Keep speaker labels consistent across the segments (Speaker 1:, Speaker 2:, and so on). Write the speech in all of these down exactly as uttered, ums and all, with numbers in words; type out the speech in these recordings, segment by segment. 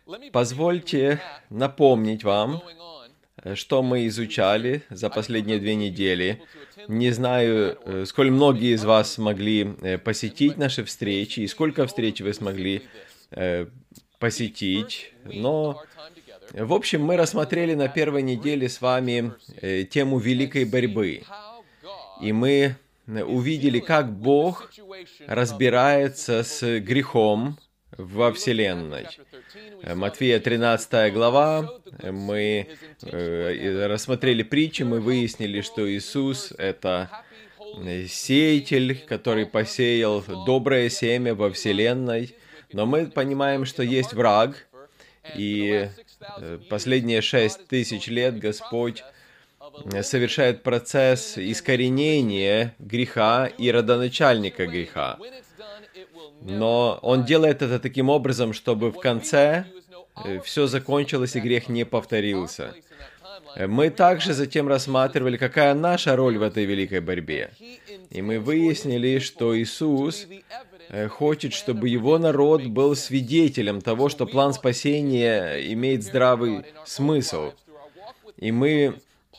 Speaker 1: Позвольте напомнить вам, что мы изучали за последние две недели. Не знаю, сколь многие из вас смогли посетить наши встречи, и сколько встреч вы смогли посетить, но, в общем, мы рассмотрели на первой неделе с вами тему великой борьбы, и мы увидели, как Бог разбирается с грехом во Вселенной. Матфея тринадцатая глава, мы э, рассмотрели притчи, мы выяснили, что Иисус — это сеятель, который посеял доброе семя во Вселенной, но мы понимаем, что есть враг, и последние шесть тысяч лет Господь совершает процесс искоренения греха и родоначальника греха. Но Он делает это таким образом, чтобы в конце все закончилось и грех не повторился. Мы также затем рассматривали, какая наша роль в этой великой борьбе. И мы выяснили, что Иисус хочет, чтобы Его народ был свидетелем того, что план спасения имеет здравый смысл. И мы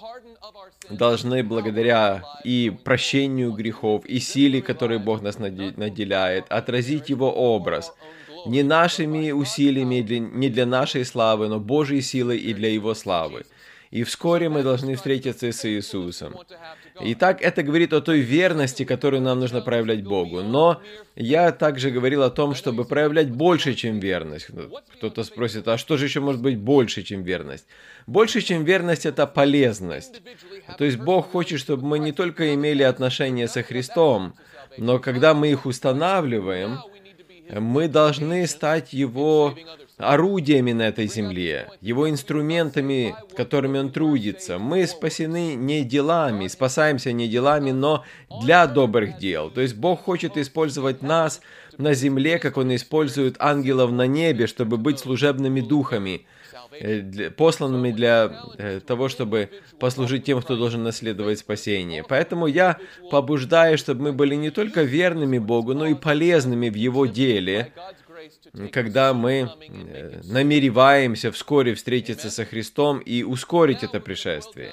Speaker 1: должны благодаря и прощению грехов, и силе, которой Бог нас наделяет, отразить Его образ. Не нашими усилиями, не для нашей славы, но Божьей силой и для Его славы. И вскоре мы должны встретиться с Иисусом. Итак, это говорит о той верности, которую нам нужно проявлять Богу. Но я также говорил о том, чтобы проявлять больше, чем верность. Кто-то спросит, а что же еще может быть больше, чем верность? Больше, чем верность, это полезность. То есть Бог хочет, чтобы мы не только имели отношения со Христом, но когда мы их устанавливаем, мы должны стать Его орудиями на этой земле, Его инструментами, которыми Он трудится. Мы спасены не делами, спасаемся не делами, но для добрых дел. То есть Бог хочет использовать нас на земле, как Он использует ангелов на небе, чтобы быть служебными духами, посланными для того, чтобы послужить тем, кто должен наследовать спасение. Поэтому я побуждаю, чтобы мы были не только верными Богу, но и полезными в Его деле, когда мы намереваемся вскоре встретиться со Христом и ускорить это пришествие.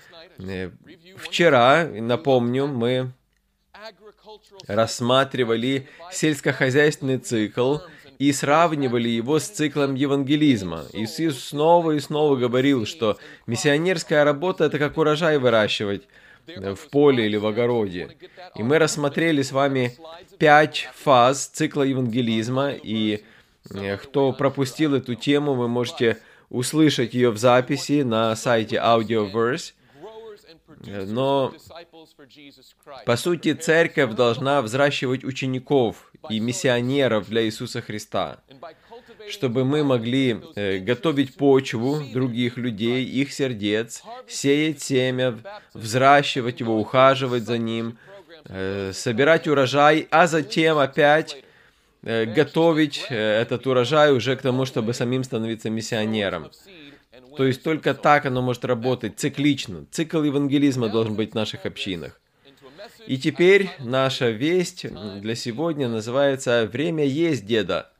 Speaker 1: Вчера, напомню, мы рассматривали сельскохозяйственный цикл и сравнивали его с циклом евангелизма. Иисус снова и снова говорил, что миссионерская работа — это как урожай выращивать в поле или в огороде. И мы рассмотрели с вами пять фаз цикла евангелизма, и кто пропустил эту тему, вы можете услышать ее в записи на сайте Audioverse. Но, по сути, церковь должна взращивать учеников и миссионеров для Иисуса Христа, чтобы мы могли э, готовить почву других людей, их сердец, сеять семя, взращивать его, ухаживать за ним, э, собирать урожай, а затем опять э, готовить э, этот урожай уже к тому, чтобы самим становиться миссионером. То есть только так оно может работать, циклично. Цикл евангелизма должен быть в наших общинах. И теперь наша весть для сегодня называется «Время есть, деда».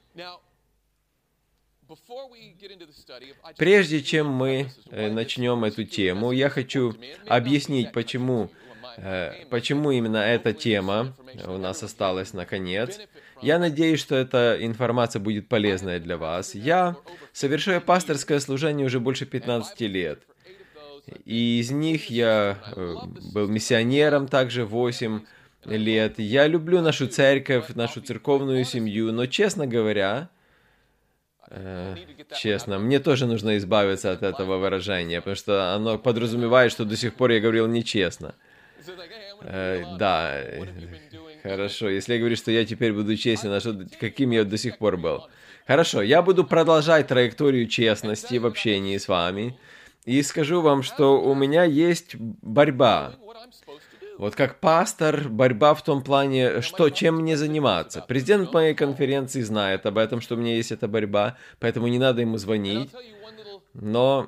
Speaker 1: Прежде чем мы начнем эту тему, я хочу объяснить, почему, почему именно эта тема у нас осталась наконец. Я надеюсь, что эта информация будет полезной для вас. Я совершаю пасторское служение уже больше пятнадцати лет. И из них я был миссионером также восемь лет. Я люблю нашу церковь, нашу церковную семью, но, честно говоря, э, честно, мне тоже нужно избавиться от этого выражения, потому что оно подразумевает, что до сих пор я говорил нечестно. Э, да, хорошо. Если я говорю, что я теперь буду честен, а что, каким я до сих пор был? Хорошо, я буду продолжать траекторию честности в общении с вами. И скажу вам, что у меня есть борьба. Вот как пастор, борьба в том плане, что, чем мне заниматься. Президент моей конференции знает об этом, что у меня есть эта борьба, поэтому не надо ему звонить. Но,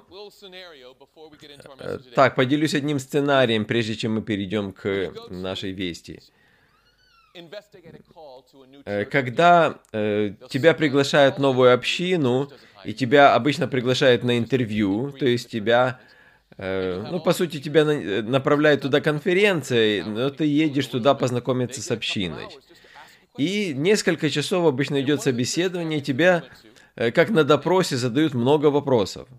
Speaker 1: так, поделюсь одним сценарием, прежде чем мы перейдем к нашей вести. Когда э, тебя приглашают в новую общину, и тебя обычно приглашают на интервью, то есть тебя, э, ну, по сути, тебя на, направляют туда конференция, но ты едешь туда познакомиться с общиной. И несколько часов обычно идет собеседование, тебя, э, как на допросе, задают много вопросов.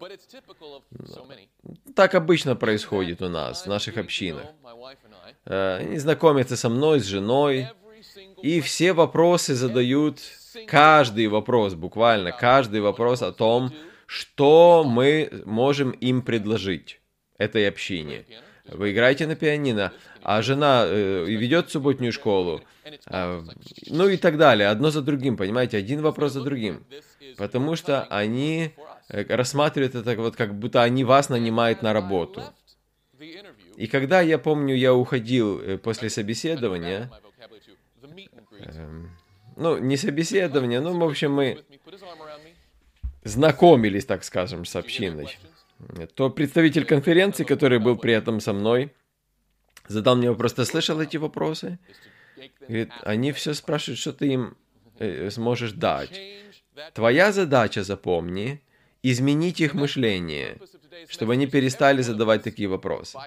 Speaker 1: Так обычно происходит у нас, в наших общинах. Э, они знакомятся со мной, с женой, и все вопросы задают, каждый вопрос, буквально каждый вопрос о том, что мы можем им предложить этой общине. Вы играете на пианино, а жена э, ведет субботнюю школу, э, ну и так далее, одно за другим, понимаете, один вопрос за другим. Потому что они э, рассматривают это вот, как будто они вас нанимают на работу. И когда, я помню, я уходил э, после собеседования, э, ну, не собеседование, ну, в общем, мы знакомились, так скажем, с общиной, то представитель конференции, который был при этом со мной, задал мне вопрос: ты слышал эти вопросы? Говорит, они все спрашивают, что ты им э, сможешь дать. Твоя задача, запомни, изменить их мышление, чтобы они перестали задавать такие вопросы.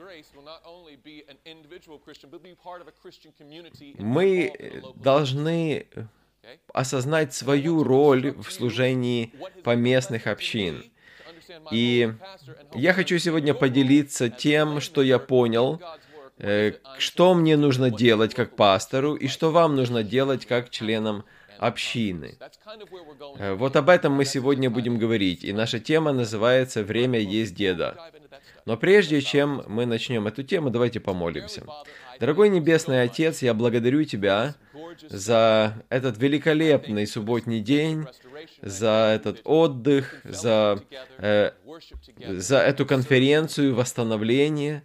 Speaker 1: Мы должны осознать свою роль в служении поместных общин. И я хочу сегодня поделиться тем, что я понял, что мне нужно делать как пастору и что вам нужно делать как членам общины. Вот об этом мы сегодня будем говорить, и наша тема называется «Время есть деда». Но прежде чем мы начнем эту тему, давайте помолимся. Дорогой Небесный Отец, я благодарю Тебя за этот великолепный субботний день, за этот отдых, за, э, за эту конференцию восстановления.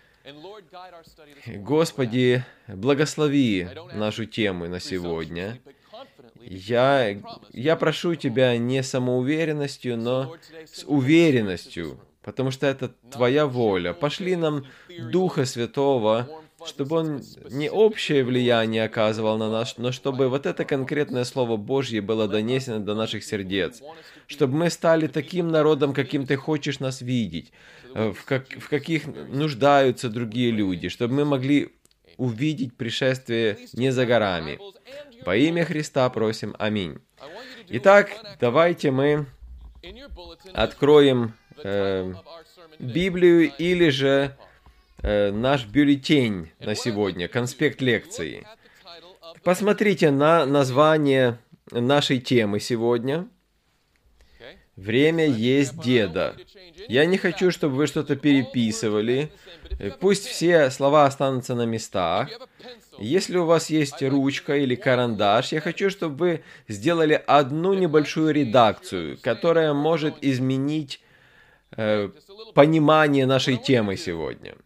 Speaker 1: Господи, благослови нашу тему на сегодня. Я, я прошу Тебя не самоуверенностью, но с уверенностью, потому что это Твоя воля. Пошли нам Духа Святого, чтобы Он не общее влияние оказывал на нас, но чтобы вот это конкретное Слово Божье было донесено до наших сердец, чтобы мы стали таким народом, каким Ты хочешь нас видеть, в, как, в каких нуждаются другие люди, чтобы мы могли увидеть пришествие не за горами. Во имя Христа просим. Аминь. Итак, давайте мы откроем э, Библию или же э, наш бюллетень на сегодня, конспект лекции. Посмотрите на название нашей темы сегодня. Время есть деда. Я не хочу, чтобы вы что-то переписывали. Пусть все слова останутся на местах. Если у вас есть ручка или карандаш, я хочу, чтобы вы сделали одну небольшую редакцию, которая может изменить э, понимание нашей темы сегодня.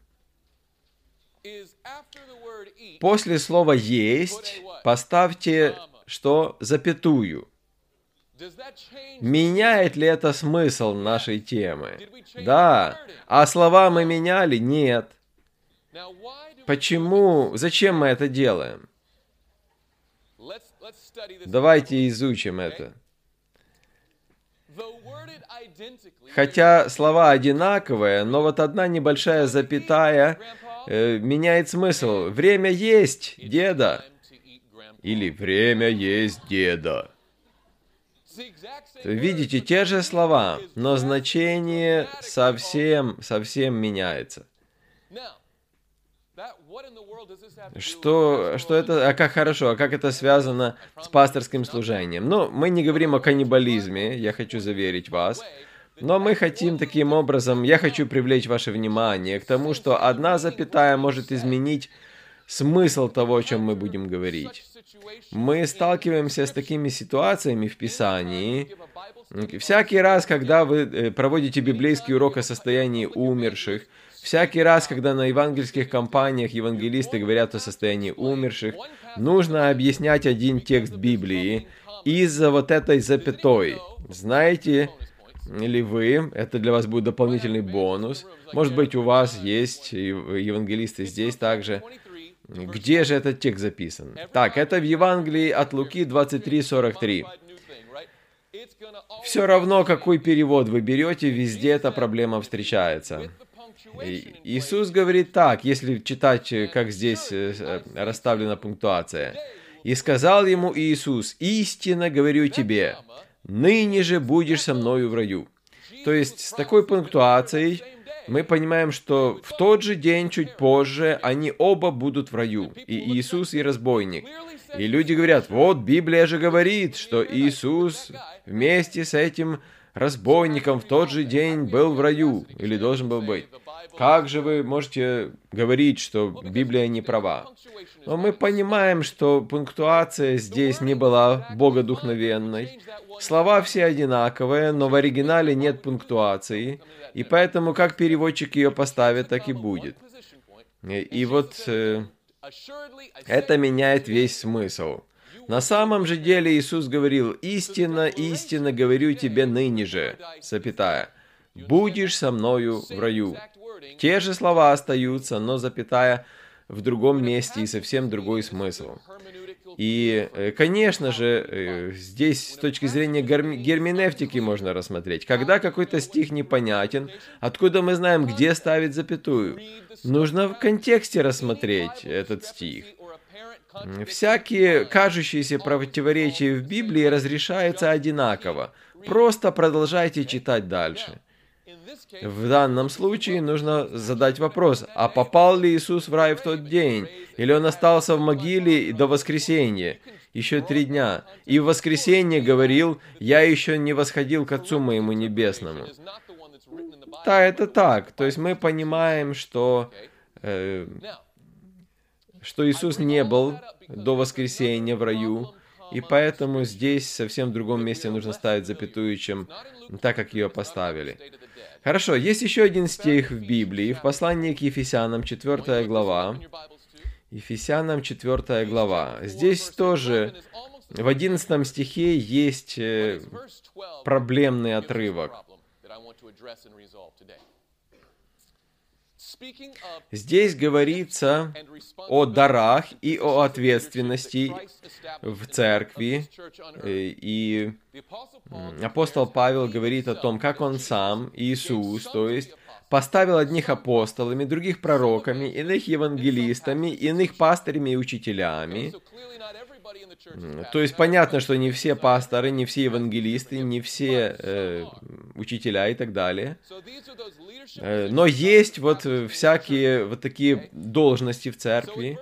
Speaker 1: После слова «есть» поставьте, что запятую. Меняет ли это смысл нашей темы? Да. А слова мы меняли? Нет. Почему? Зачем мы это делаем? Давайте изучим это. Хотя слова одинаковые, но вот одна небольшая запятая э, меняет смысл. Время есть, деда. Или время есть, деда. Видите, те же слова, но значение совсем, совсем меняется. Что, что это, а как хорошо, а как это связано с пасторским служением? Ну, мы не говорим о каннибализме, я хочу заверить вас, но мы хотим таким образом, я хочу привлечь ваше внимание к тому, что одна запятая может изменить смысл того, о чем мы будем говорить. Мы сталкиваемся с такими ситуациями в Писании. Всякий раз, когда вы проводите библейский урок о состоянии умерших, всякий раз, когда на евангельских кампаниях евангелисты говорят о состоянии умерших, нужно объяснять один текст Библии из-за вот этой запятой. Знаете ли вы, это для вас будет дополнительный бонус, может быть, у вас есть евангелисты здесь также. Где же этот текст записан? Так, это в Евангелии от Луки двадцать три сорок три. Все равно, какой перевод вы берете, везде эта проблема встречается. И Иисус говорит так, если читать, как здесь расставлена пунктуация. «И сказал ему Иисус, истинно говорю тебе, ныне же будешь со мною в раю». То есть с такой пунктуацией мы понимаем, что в тот же день, чуть позже, они оба будут в раю, и Иисус, и разбойник. И люди говорят, вот Библия же говорит, что Иисус вместе с этим разбойником в тот же день был в раю, или должен был быть. Как же вы можете говорить, что Библия не права? Но мы понимаем, что пунктуация здесь не была богодухновенной. Слова все одинаковые, но в оригинале нет пунктуации, и поэтому как переводчик ее поставит, так и будет. И, и вот э, это меняет весь смысл. На самом же деле Иисус говорил, «Истинно, истинно говорю тебе ныне же, запятая, будешь со мною в раю». Те же слова остаются, но запятая в другом месте и совсем другой смысл. И, конечно же, здесь с точки зрения герменевтики можно рассмотреть. Когда какой-то стих непонятен, откуда мы знаем, где ставить запятую? Нужно в контексте рассмотреть этот стих. Всякие кажущиеся противоречия в Библии разрешаются одинаково. Просто продолжайте читать дальше. В данном случае нужно задать вопрос, а попал ли Иисус в рай в тот день? Или он остался в могиле до воскресенья? Еще три дня. И в воскресенье говорил, я еще не восходил к Отцу моему Небесному. Да, это так. То есть мы понимаем, что, э, что Иисус не был до воскресенья в раю, и поэтому здесь совсем в другом месте нужно ставить запятую, чем так, как ее поставили. Хорошо, есть еще один стих в Библии, в послании к Ефесянам, четвёртая глава. Ефесянам, четвёртая глава. Здесь тоже в одиннадцатом стихе есть проблемный отрывок. Здесь говорится о дарах и о ответственности в церкви, и апостол Павел говорит о том, как он сам, Иисус, то есть, поставил одних апостолами, других пророками, иных евангелистами, иных пастырями и учителями. То есть понятно, что не все пасторы, не все евангелисты, не все э, учителя и так далее. Э, но есть вот всякие вот такие должности в церкви.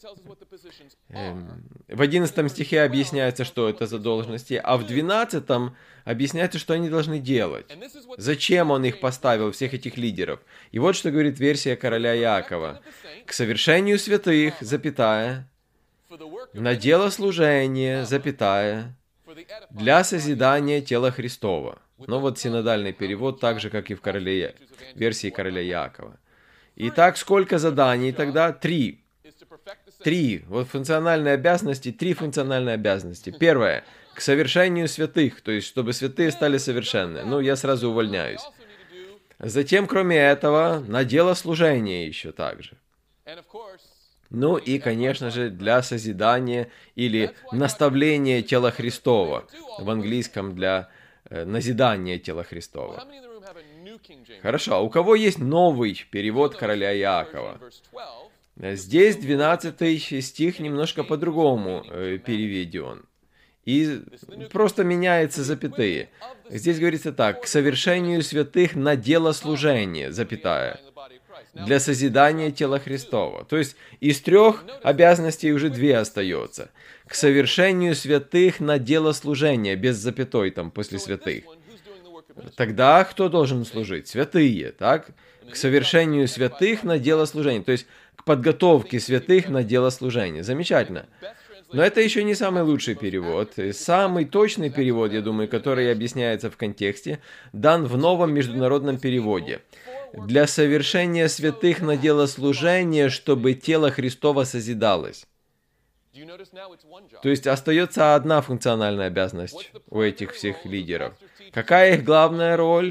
Speaker 1: Э, в одиннадцатом стихе объясняется, что это за должности, а в двенадцатом объясняется, что они должны делать. Зачем он их поставил, всех этих лидеров? И вот что говорит версия короля Иакова. «К совершению святых, запятая, на дело служения, запятая, для созидания тела Христова». Ну вот синодальный перевод, так же, как и в короле, версии короля Иакова. Итак, сколько заданий тогда? Три. Три. Вот функциональные обязанности, три функциональные обязанности. Первое. К совершению святых, то есть, чтобы святые стали совершенны. Ну, я сразу увольняюсь. Затем, кроме этого, на дело служения еще также. Ну и, конечно же, для созидания или наставления тела Христова. В английском для э, назидания тела Христова. Хорошо, а у кого есть новый перевод короля Иакова? Здесь двенадцатый стих немножко по-другому э, переведен. И просто меняются запятые. Здесь говорится так: «К совершению святых на дело служения, запятая, для созидания тела Христова». То есть из трех обязанностей уже две остается. К совершению святых на дело служения, без запятой там после святых. Тогда кто должен служить? Святые, так? К совершению святых на дело служения. То есть к подготовке святых на дело служения. Замечательно. Но это еще не самый лучший перевод. Самый точный перевод, я думаю, который объясняется в контексте, дан в новом международном переводе. Для совершения святых на дело служения, чтобы тело Христово созидалось. То есть остается одна функциональная обязанность у этих всех лидеров. Какая их главная роль?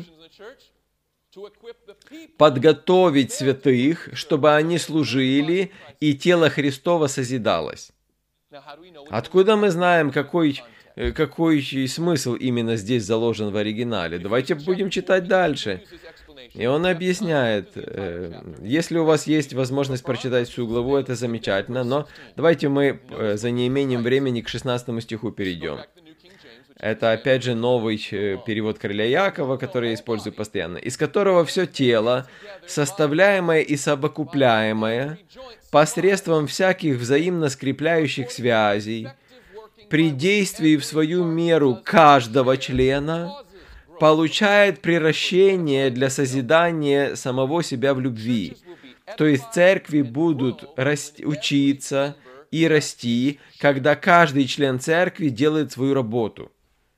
Speaker 1: Подготовить святых, чтобы они служили, и тело Христово созидалось. Откуда мы знаем, какой какой смысл именно здесь заложен в оригинале. Давайте будем читать дальше. И он объясняет, если у вас есть возможность прочитать всю главу, это замечательно, но давайте мы за неимением времени к шестнадцатому стиху перейдем. Это, опять же, новый перевод Короля Якова, который я использую постоянно, из которого все тело, составляемое и совокупляемое, посредством всяких взаимно скрепляющих связей, при действии в свою меру каждого члена, получает приращение для созидания самого себя в любви. То есть церкви будут расти, учиться и расти, когда каждый член церкви делает свою работу.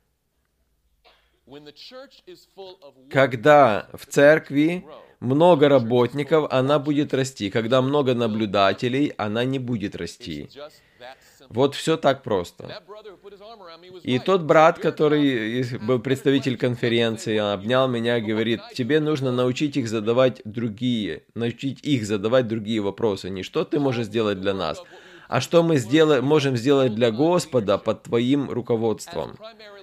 Speaker 1: Когда в церкви много работников, она будет расти. Когда много наблюдателей, она не будет расти. Вот все так просто. И тот брат, который был представитель конференции, обнял меня и говорит, тебе нужно научить их задавать другие, научить их задавать другие вопросы. Не что ты можешь сделать для нас, а что мы сделаем, можем сделать для Господа под твоим руководством.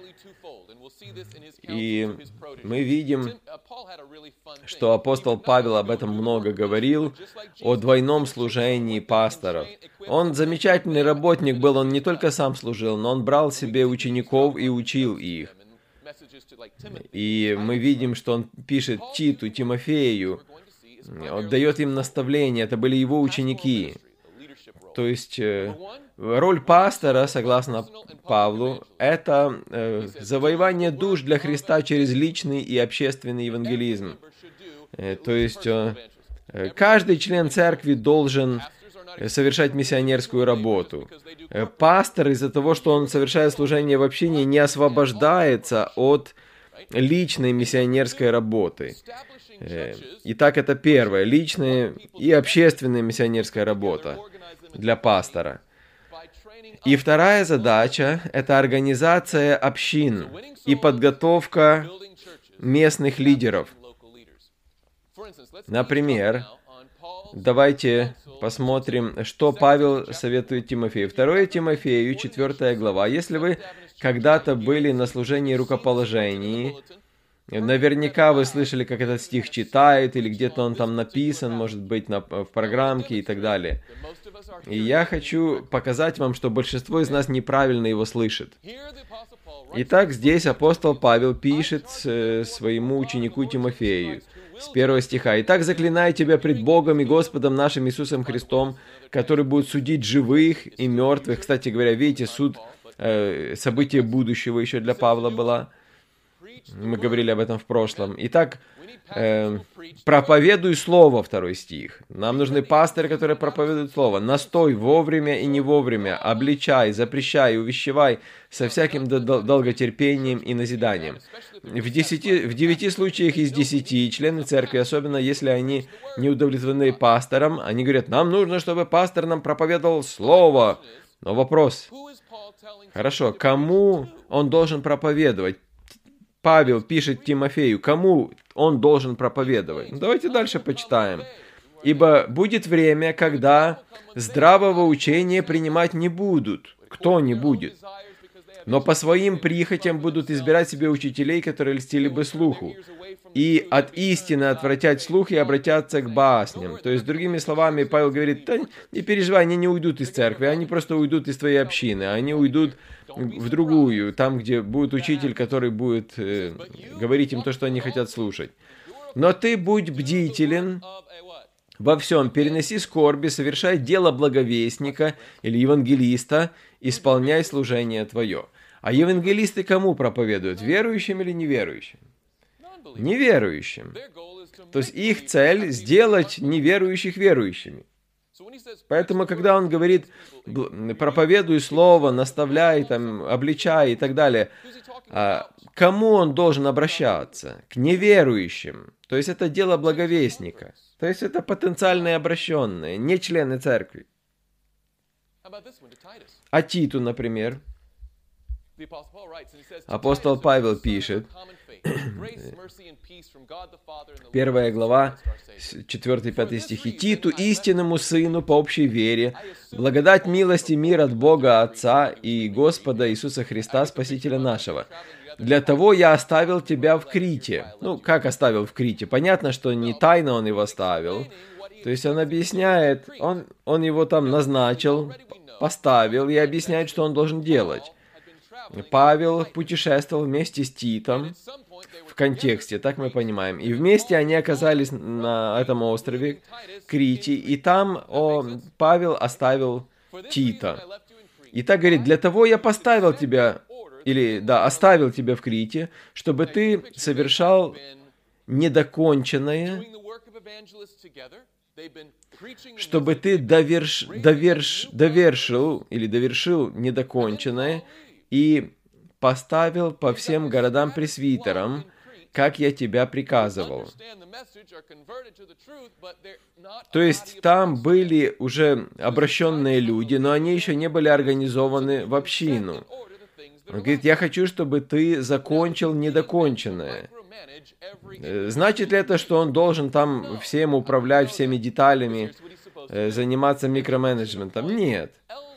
Speaker 1: И мы видим, что апостол Павел об этом много говорил, о двойном служении пасторов. Он замечательный работник был, он не только сам служил, но он брал себе учеников и учил их. И мы видим, что он пишет Титу, Тимофею, он дает им наставления, это были его ученики. То есть роль пастора, согласно Павлу, это э, завоевание душ для Христа через личный и общественный евангелизм. Э, то есть э, каждый член церкви должен совершать миссионерскую работу. Э, пастор из-за того, что он совершает служение в общине, не освобождается от личной миссионерской работы. Э, итак, это первое, личная и общественная миссионерская работа для пастора. И вторая задача – это организация общин и подготовка местных лидеров. Например, давайте посмотрим, что Павел советует Тимофею. второе Тимофею, четвёртая глава. Если вы когда-то были на служении рукоположений, наверняка вы слышали, как этот стих читают, или где-то он там написан, может быть, на, в программке и так далее. И я хочу показать вам, что большинство из нас неправильно его слышит. Итак, здесь апостол Павел пишет э, своему ученику Тимофею с первого стиха. «Итак, заклинаю тебя пред Богом и Господом нашим Иисусом Христом, который будет судить живых и мертвых». Кстати говоря, видите, суд, э, событие будущего еще для Павла было. Мы говорили об этом в прошлом. Итак, э, проповедуй слово, второй стих. Нам нужны пастыры, которые проповедуют слово. Настой вовремя и не вовремя, обличай, запрещай, увещевай со всяким долготерпением и назиданием. В, десяти, в девяти случаях из десяти члены церкви, особенно если они не удовлетворены пастором, они говорят, нам нужно, чтобы пастор нам проповедовал слово. Но вопрос, хорошо, кому он должен проповедовать? Павел пишет Тимофею, кому он должен проповедовать. Давайте дальше почитаем. «Ибо будет время, когда здравого учения принимать не будут». Кто не будет? «Но по своим прихотям будут избирать себе учителей, которые льстили бы слуху, и от истины отвратять слух и обратятся к басням». То есть, другими словами, Павел говорит, да не переживай, они не уйдут из церкви, они просто уйдут из твоей общины, они уйдут в другую, там, где будет учитель, который будет э, говорить им то, что они хотят слушать. «Но ты будь бдителен во всем, переноси скорби, совершай дело благовестника или евангелиста, исполняй служение твое». А евангелисты кому проповедуют? Верующим или неверующим? Неверующим. То есть их цель сделать неверующих верующими. Поэтому, когда он говорит, проповедуй слово, наставляй, там, обличай и так далее, к кому он должен обращаться? К неверующим. То есть это дело благовестника. То есть это потенциальные обращенные, не члены церкви. А Титу, например. Апостол Павел пишет, первая глава, четвёртый-пятый стихи. «Титу, истинному сыну по общей вере, благодать, милость и мир от Бога Отца и Господа Иисуса Христа, Спасителя нашего. Для того я оставил тебя в Крите». Ну, как оставил в Крите? Понятно, что не тайно он его оставил. То есть он объясняет, он, он его там назначил, поставил и объясняет, что он должен делать. Павел путешествовал вместе с Титом в контексте, так мы понимаем. И вместе они оказались на этом острове Крите, и там о, Павел оставил Тита. И так говорит, для того я поставил тебя, или да, оставил тебя в Крите, чтобы ты совершал недоконченное, чтобы ты доверш, доверш, довершил или довершил недоконченное, и поставил по всем городам пресвитерам, как я тебя приказывал. То есть там были уже обращенные люди, но они еще не были организованы в общину. Он говорит, я хочу, чтобы ты закончил недоконченное. Значит ли это, что он должен там всем управлять, всеми деталями, заниматься микроменеджментом? Нет.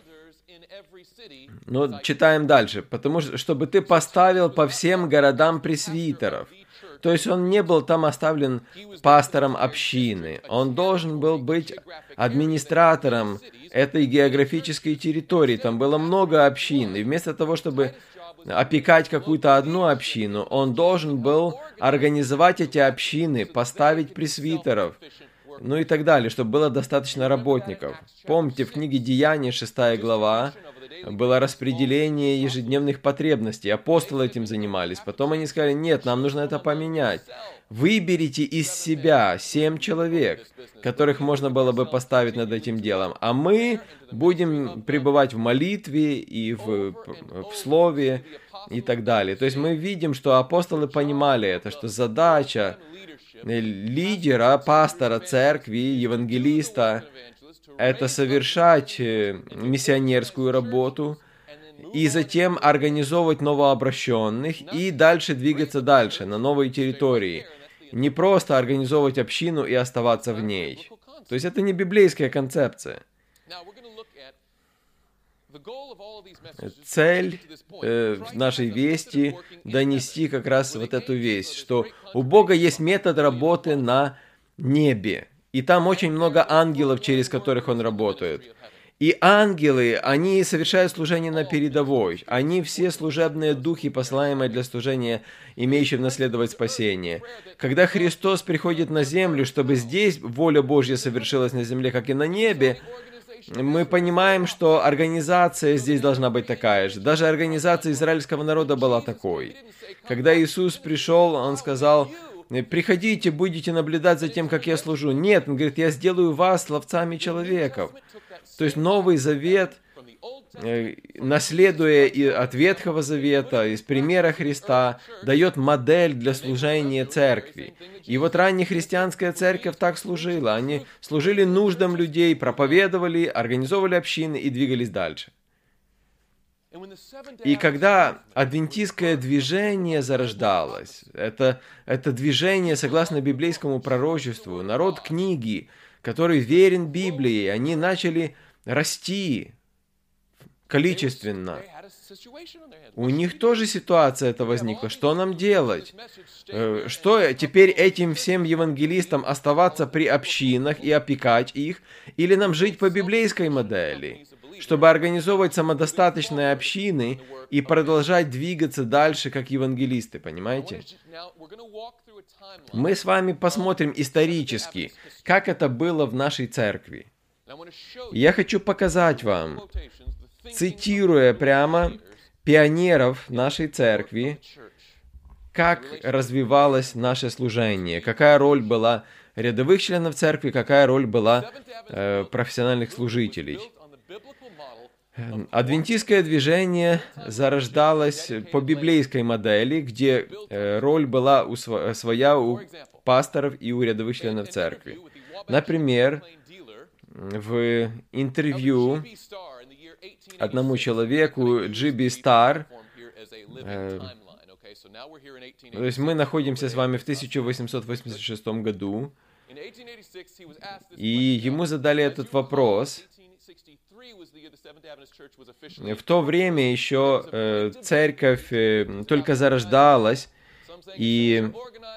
Speaker 1: Но читаем дальше. Потому что, чтобы ты поставил по всем городам пресвитеров. То есть он не был там оставлен пастором общины. Он должен был быть администратором этой географической территории. Там было много общин. И вместо того, чтобы опекать какую-то одну общину, он должен был организовать эти общины, поставить пресвитеров, ну и так далее, чтобы было достаточно работников. Помните, в книге Деяний, шестая глава, было распределение ежедневных потребностей. Апостолы этим занимались. Потом они сказали, нет, нам нужно это поменять. Выберите из себя семь человек, которых можно было бы поставить над этим делом. А мы будем пребывать в молитве и в, в слове и так далее. То есть мы видим, что апостолы понимали это, что задача лидера, пастора церкви, евангелиста — это совершать миссионерскую работу и затем организовывать новообращенных и дальше двигаться дальше, на новые территории. Не просто организовывать общину и оставаться в ней. То есть это не библейская концепция. Цель э, нашей вести — донести как раз вот эту весть, что у Бога есть метод работы на небе. И там очень много ангелов, через которых Он работает. И ангелы, они совершают служение на передовой. Они все служебные духи, посылаемые для служения, имеющие наследовать спасение. Когда Христос приходит на землю, чтобы здесь воля Божья совершилась на земле, как и на небе, мы понимаем, что организация здесь должна быть такая же. Даже организация израильского народа была такой. Когда Иисус пришел, Он сказал: «Приходите, будете наблюдать за тем, как я служу». Нет, Он говорит, я сделаю вас ловцами человеков. То есть Новый Завет, наследуя и от Ветхого Завета, из примера Христа, дает модель для служения церкви. И вот раннехристианская церковь так служила. Они служили нуждам людей, проповедовали, организовывали общины и двигались дальше. И когда адвентистское движение зарождалось, это, это движение, согласно библейскому пророчеству, народ книги, который верен Библии, они начали расти количественно. У них тоже ситуация эта возникла. Что нам делать? Что теперь этим всем евангелистам оставаться при общинах и опекать их? Или нам жить по библейской модели, чтобы организовывать самодостаточные общины и продолжать двигаться дальше как евангелисты, понимаете? Мы с вами посмотрим исторически, как это было в нашей церкви. Я хочу показать вам, цитируя прямо пионеров нашей церкви, как развивалось наше служение, какая роль была рядовых членов церкви, какая роль была э, профессиональных служителей. Адвентистское движение зарождалось по библейской модели, где э, роль была у, своя у пасторов и у рядовых членов церкви. Например, в интервью одному человеку, Джи Би Стар, То есть мы находимся с вами в тысяча восемьсот восемьдесят шестом году, и ему задали этот вопрос. В то время еще э, церковь э, только зарождалась, и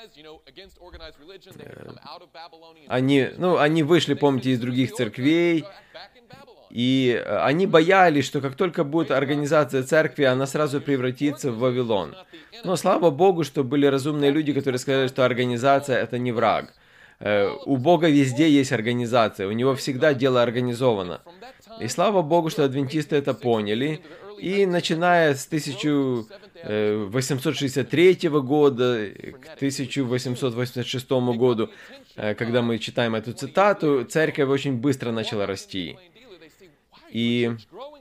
Speaker 1: э, они, ну, они вышли, помните, из других церквей, и они боялись, что как только будет организация церкви, она сразу превратится в Вавилон. Но слава Богу, что были разумные люди, которые сказали, что организация — это не враг. У Бога везде есть организация, у Него всегда дело организовано. И слава Богу, что адвентисты это поняли. И начиная с тысяча восемьсот шестьдесят третьего года к тысяча восемьсот восемьдесят шестому году, когда мы читаем эту цитату, церковь очень быстро начала расти. И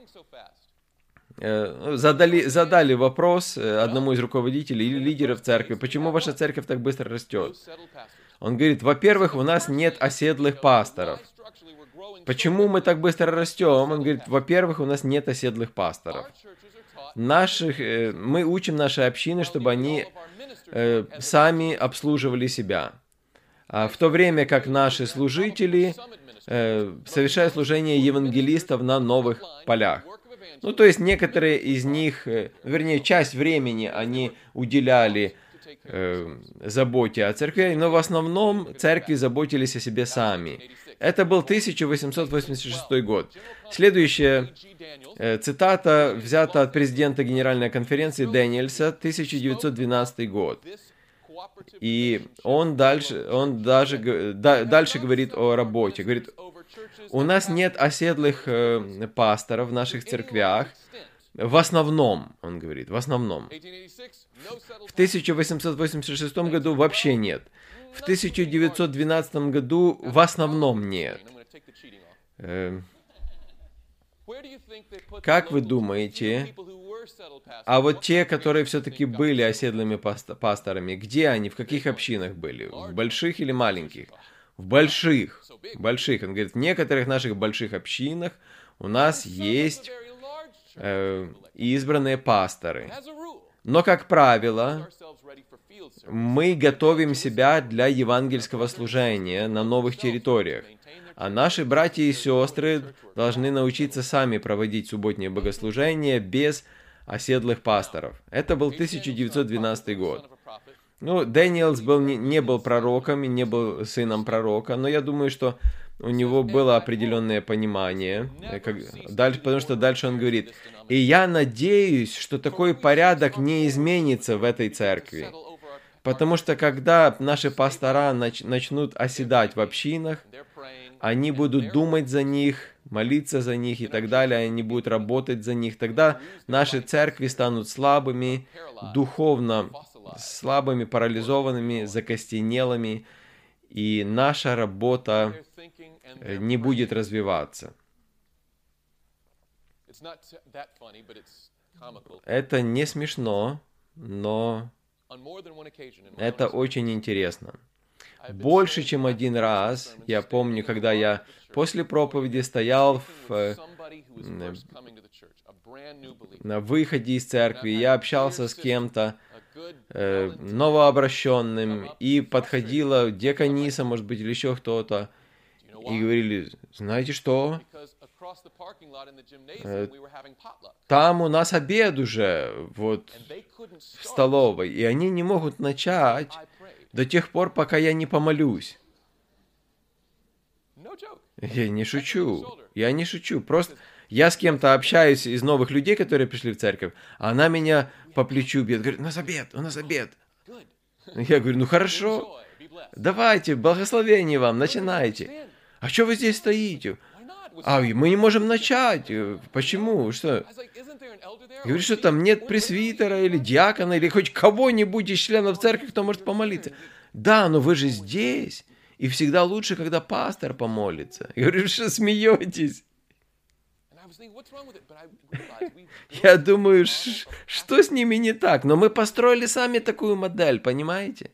Speaker 1: задали, задали вопрос одному из руководителей или лидеров церкви, почему ваша церковь так быстро растет? Он говорит, во-первых, у нас нет оседлых пасторов. Почему мы так быстро растем? Он говорит, во-первых, у нас нет оседлых пасторов. Наших, э, мы учим наши общины, чтобы они э, сами обслуживали себя. А в то время как наши служители э, совершают служение евангелистов на новых полях. Ну, то есть некоторые из них, э, вернее, часть времени они уделяли э, заботе о церкви, но в основном церкви заботились о себе сами. Это был тысяча восемьсот восемьдесят шестой год. Следующая э, цитата взята от президента Генеральной конференции Дэниельса, тысяча девятьсот двенадцатый год. И он дальше, он даже да, дальше говорит о работе. Говорит, у нас нет оседлых э, пасторов в наших церквях. В основном, он говорит, в основном. В тысяча восемьсот восемьдесят шестом году вообще нет. В тысяча девятьсот двенадцатом году в основном нет. Э, как вы думаете, а вот те, которые все-таки были оседлыми пасторами, где они, в каких общинах были? В больших или маленьких? В больших. Больших. Он говорит, в некоторых наших больших общинах у нас есть э, избранные пасторы. Но, как правило, мы готовим себя для евангельского служения на новых территориях. А наши братья и сестры должны научиться сами проводить субботнее богослужение без оседлых пасторов. Это был тысяча девятьсот двенадцатый год. Ну, Дэниелс был, не, не был пророком и не был сыном пророка, но я думаю, что у него было определенное понимание, как, дальше, потому что дальше он говорит, «И я надеюсь, что такой порядок не изменится в этой церкви, потому что когда наши пастора нач, начнут оседать в общинах, они будут думать за них, молиться за них и так далее, они будут работать за них, тогда наши церкви станут слабыми, духовно слабыми, парализованными, закостенелыми, и наша работа не будет развиваться». Это не смешно, но это очень интересно. Больше, чем один раз, я помню, когда я после проповеди стоял в, на выходе из церкви, я общался с кем-то, э, новообращенным, и подходила диакониса, может быть, или еще кто-то, и говорили, знаете что? Э, там у нас обед уже, вот, в столовой, и они не могут начать до тех пор, пока я не помолюсь. Я не шучу. Я не шучу. Просто я с кем-то общаюсь из новых людей, которые пришли в церковь, а она меня по плечу бьет. Говорит, у нас обед, у нас обед. Я говорю, ну хорошо. Давайте, благословение вам, начинайте. А что вы здесь стоите? А мы не можем начать. Почему? Что? Говорит, что там нет пресвитера или диакона, или хоть кого-нибудь из членов церкви, кто может помолиться. Да, но вы же здесь. И всегда лучше, когда пастор помолится. Я говорю, что смеетесь? Я думаю, что с ними не так? Но мы построили сами такую модель, понимаете?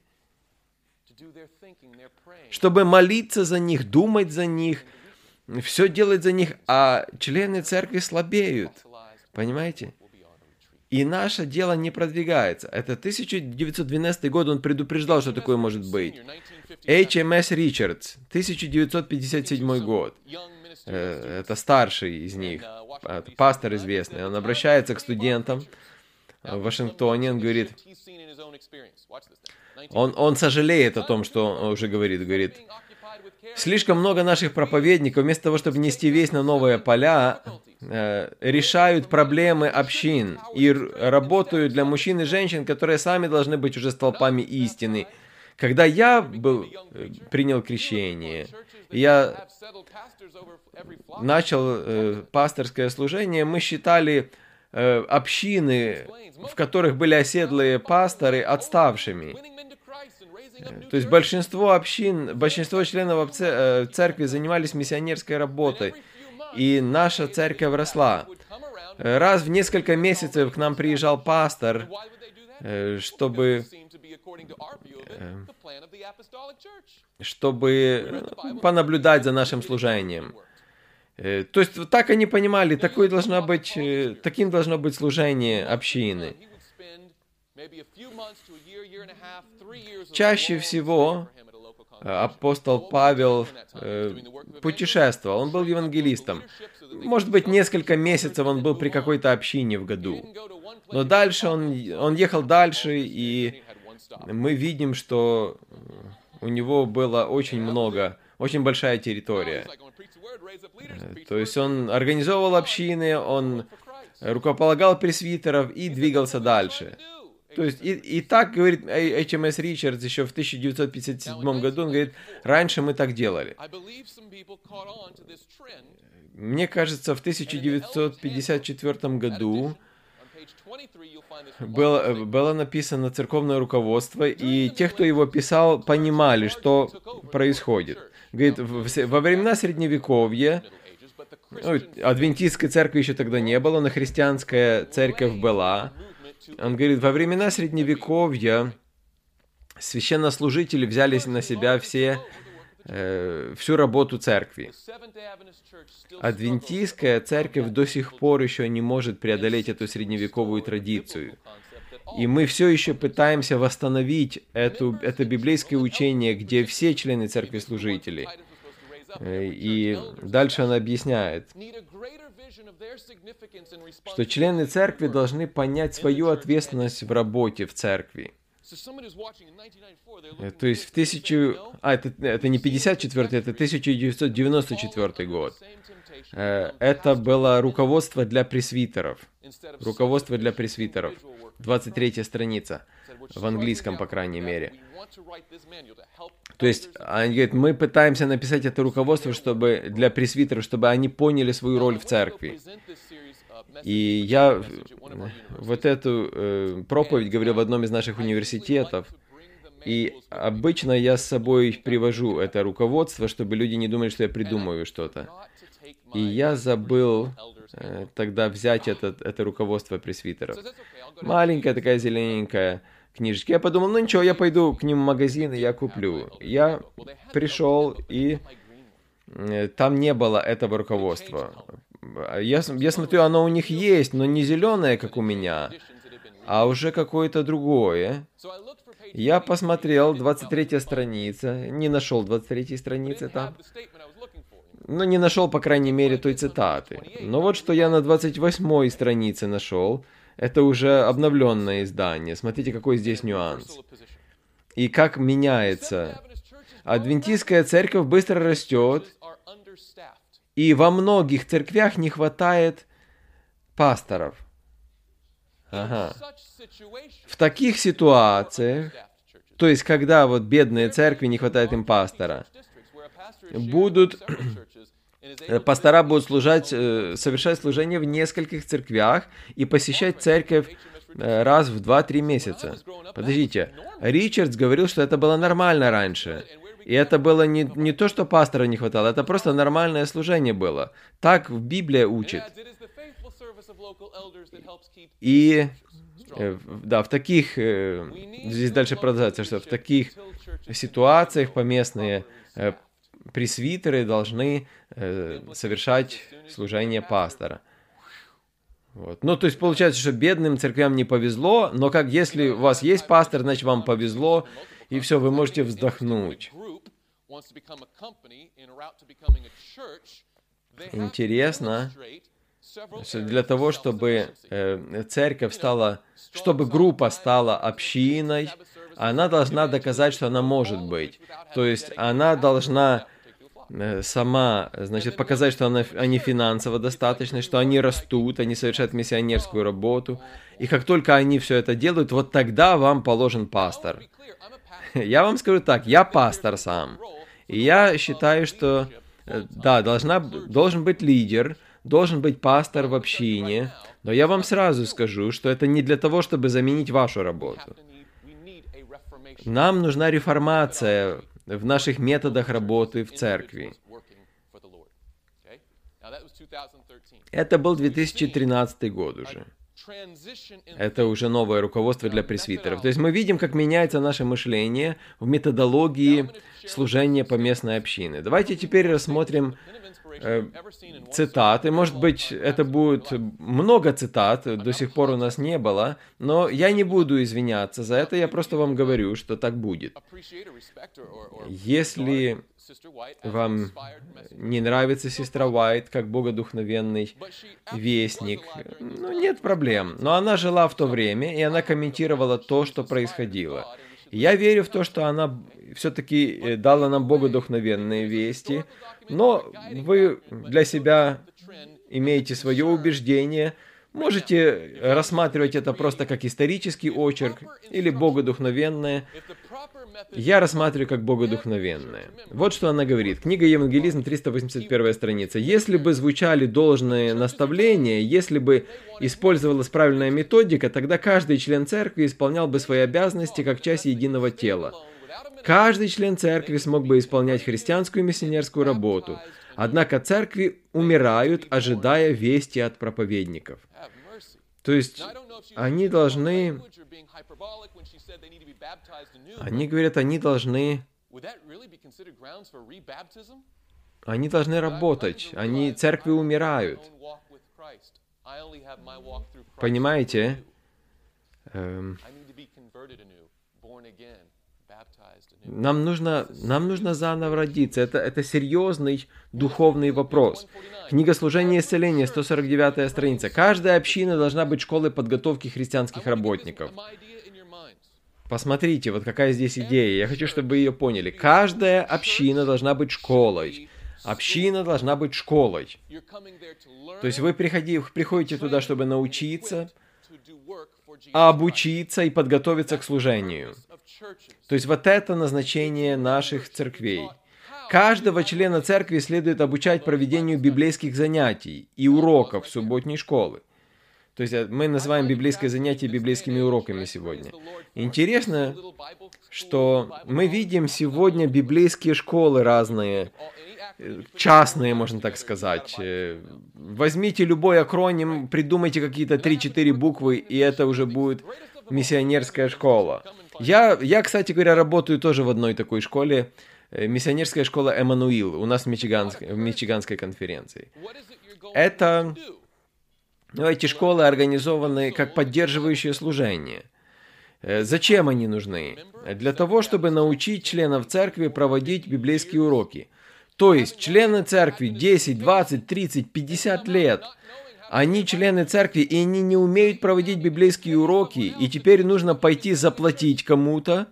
Speaker 1: Чтобы молиться за них, думать за них, все делать за них, а члены церкви слабеют. Понимаете? И наше дело не продвигается. Это тысяча девятьсот двенадцатый год, он предупреждал, что такое может быть. эйч эм эс Ричардс, тысяча девятьсот пятьдесят седьмой год. Это старший из них, пастор известный. Он обращается к студентам в Вашингтоне, он говорит, он, он сожалеет о том, что он уже говорит, говорит, слишком много наших проповедников, вместо того, чтобы нести весть на новые поля, э, решают проблемы общин и работают для мужчин и женщин, которые сами должны быть уже столпами истины. Когда я был, принял крещение, я начал э, пасторское служение, мы считали э, общины, в которых были оседлые пасторы, отставшими. То есть большинство общин, большинство членов церкви занимались миссионерской работой, и наша церковь росла. Раз в несколько месяцев к нам приезжал пастор, чтобы, чтобы понаблюдать за нашим служением. То есть так они понимали, такой должна быть, таким должно быть служение общины. Чаще всего апостол Павел э, путешествовал, он был евангелистом. Может быть, несколько месяцев он был при какой-то общине в году. Но дальше он, он ехал дальше, и мы видим, что у него было очень много, очень большая территория. То есть он организовывал общины, он рукополагал пресвитеров и двигался дальше. То есть, и, и так, говорит эйч эм эс Ричардс еще в тысяча девятьсот пятьдесят седьмом году, он говорит, раньше мы так делали. Мне кажется, в тысяча девятьсот пятьдесят четвёртом году было, было написано церковное руководство, и те, кто его писал, понимали, что происходит. Говорит, во времена Средневековья, ну, адвентистской церкви еще тогда не было, но христианская церковь была. Он говорит, во времена Средневековья священнослужители взяли на себя все, э, всю работу церкви. Адвентистская церковь до сих пор еще не может преодолеть эту средневековую традицию. И мы все еще пытаемся восстановить эту, это библейское учение, где все члены церкви служители. И дальше он объясняет, что члены церкви должны понять свою ответственность в работе в церкви. То есть в тысячу... А, это, это не пятьдесят четвёртый, это тысяча девятьсот девяносто четвёртый год. Это было руководство для пресвитеров. Руководство для пресвитеров. двадцать третья страница. В английском, по крайней мере. То есть, они говорят, мы пытаемся написать это руководство, чтобы для пресвитеров, чтобы они поняли свою роль в церкви. И я вот эту э, проповедь говорил в одном из наших университетов, и обычно я с собой привожу это руководство, чтобы люди не думали, что я придумываю что-то. И я забыл э, тогда взять этот, это руководство пресвитеров. Маленькая такая зелененькая книжечка. Я подумал, ну ничего, я пойду к ним в магазин, и я куплю. Я пришел, и э, там не было этого руководства. Я, я смотрю, оно у них есть, но не зеленое, как у меня, а уже какое-то другое. Я посмотрел, двадцать третья страница, не нашел двадцать третьей страницы там. Ну, не нашел, по крайней мере, той цитаты. Но вот что я на двадцать восьмой странице нашел, это уже обновленное издание. Смотрите, какой здесь нюанс. И как меняется. Адвентистская церковь быстро растет, и во многих церквях не хватает пасторов. Ага. В таких ситуациях, то есть когда вот бедные церкви, не хватает им пастора, будут, пастора будут служать, совершать служение в нескольких церквях и посещать церковь раз в два-три месяца. Подождите, Ричардс говорил, что это было нормально раньше. И это было не, не то, что пастора не хватало, это просто нормальное служение было. Так Библия учит. И да, в таких, здесь дальше продолжается, что в таких ситуациях поместные пресвитеры должны совершать служение пастора. Вот. Ну, то есть получается, что бедным церквям не повезло, но как если у вас есть пастор, значит вам повезло, и все, вы можете вздохнуть. Интересно, что для того, чтобы э, церковь стала, чтобы группа стала общиной, она должна доказать, что она может быть. То есть она должна э, сама, значит, показать, что она, они финансово достаточны, что они растут, они совершают миссионерскую работу. И как только они все это делают, вот тогда вам положен пастор. Я вам скажу так, я пастор сам. И я считаю, что, э, да, должна, должен быть лидер, должен быть пастор в общине, но я вам сразу скажу, что это не для того, чтобы заменить вашу работу. Нам нужна реформация в наших методах работы в церкви. Это был две тысячи тринадцатый год уже. Это уже новое руководство для пресвитеров. То есть мы видим, как меняется наше мышление в методологии служения поместной общины. Давайте теперь рассмотрим э, цитаты. Может быть, это будет много цитат, до сих пор у нас не было, но я не буду извиняться за это, я просто вам говорю, что так будет. Если вам не нравится сестра Уайт как богодухновенный вестник, ну, нет проблем. Но она жила в то время, и она комментировала то, что происходило. И я верю в то, что она все-таки дала нам богодухновенные вести, но вы для себя имеете свое убеждение, можете рассматривать это просто как исторический очерк или богодухновенное. Я рассматриваю как богодухновенное. Вот что она говорит. Книга «Евангелизм», триста восемьдесят первая страница. «Если бы звучали должные наставления, если бы использовалась правильная методика, тогда каждый член церкви исполнял бы свои обязанности как часть единого тела. Каждый член церкви смог бы исполнять христианскую миссионерскую работу. Однако церкви умирают, ожидая вести от проповедников». То есть они должны... Они говорят, они должны... Они должны работать. Они, церкви умирают. Понимаете? Эм... Нам нужно, нам нужно заново родиться. Это, это серьезный духовный вопрос. Книга «Служение и исцеление», сто сорок девятая страница. Каждая община должна быть школой подготовки христианских работников. Посмотрите, вот какая здесь идея. Я хочу, чтобы вы ее поняли. Каждая община должна быть школой. Община должна быть школой. То есть вы приходи, приходите туда, чтобы научиться, обучиться и подготовиться к служению. То есть вот это назначение наших церквей. Каждого члена церкви следует обучать проведению библейских занятий и уроков субботней школы. То есть мы называем библейское занятие библейскими уроками сегодня. Интересно, что мы видим сегодня библейские школы разные, частные, можно так сказать. Возьмите любой акроним, придумайте какие-то три-четыре буквы, и это уже будет миссионерская школа. Я, я, кстати говоря, работаю тоже в одной такой школе, миссионерская школа Эммануил, у нас в Мичиганской, в Мичиганской конференции. Это, ну, эти школы организованы как поддерживающее служение. Зачем они нужны? Для того, чтобы научить членов церкви проводить библейские уроки. То есть члены церкви десять, двадцать, тридцать, пятьдесят лет, они члены церкви, и они не умеют проводить библейские уроки, и теперь нужно пойти заплатить кому-то,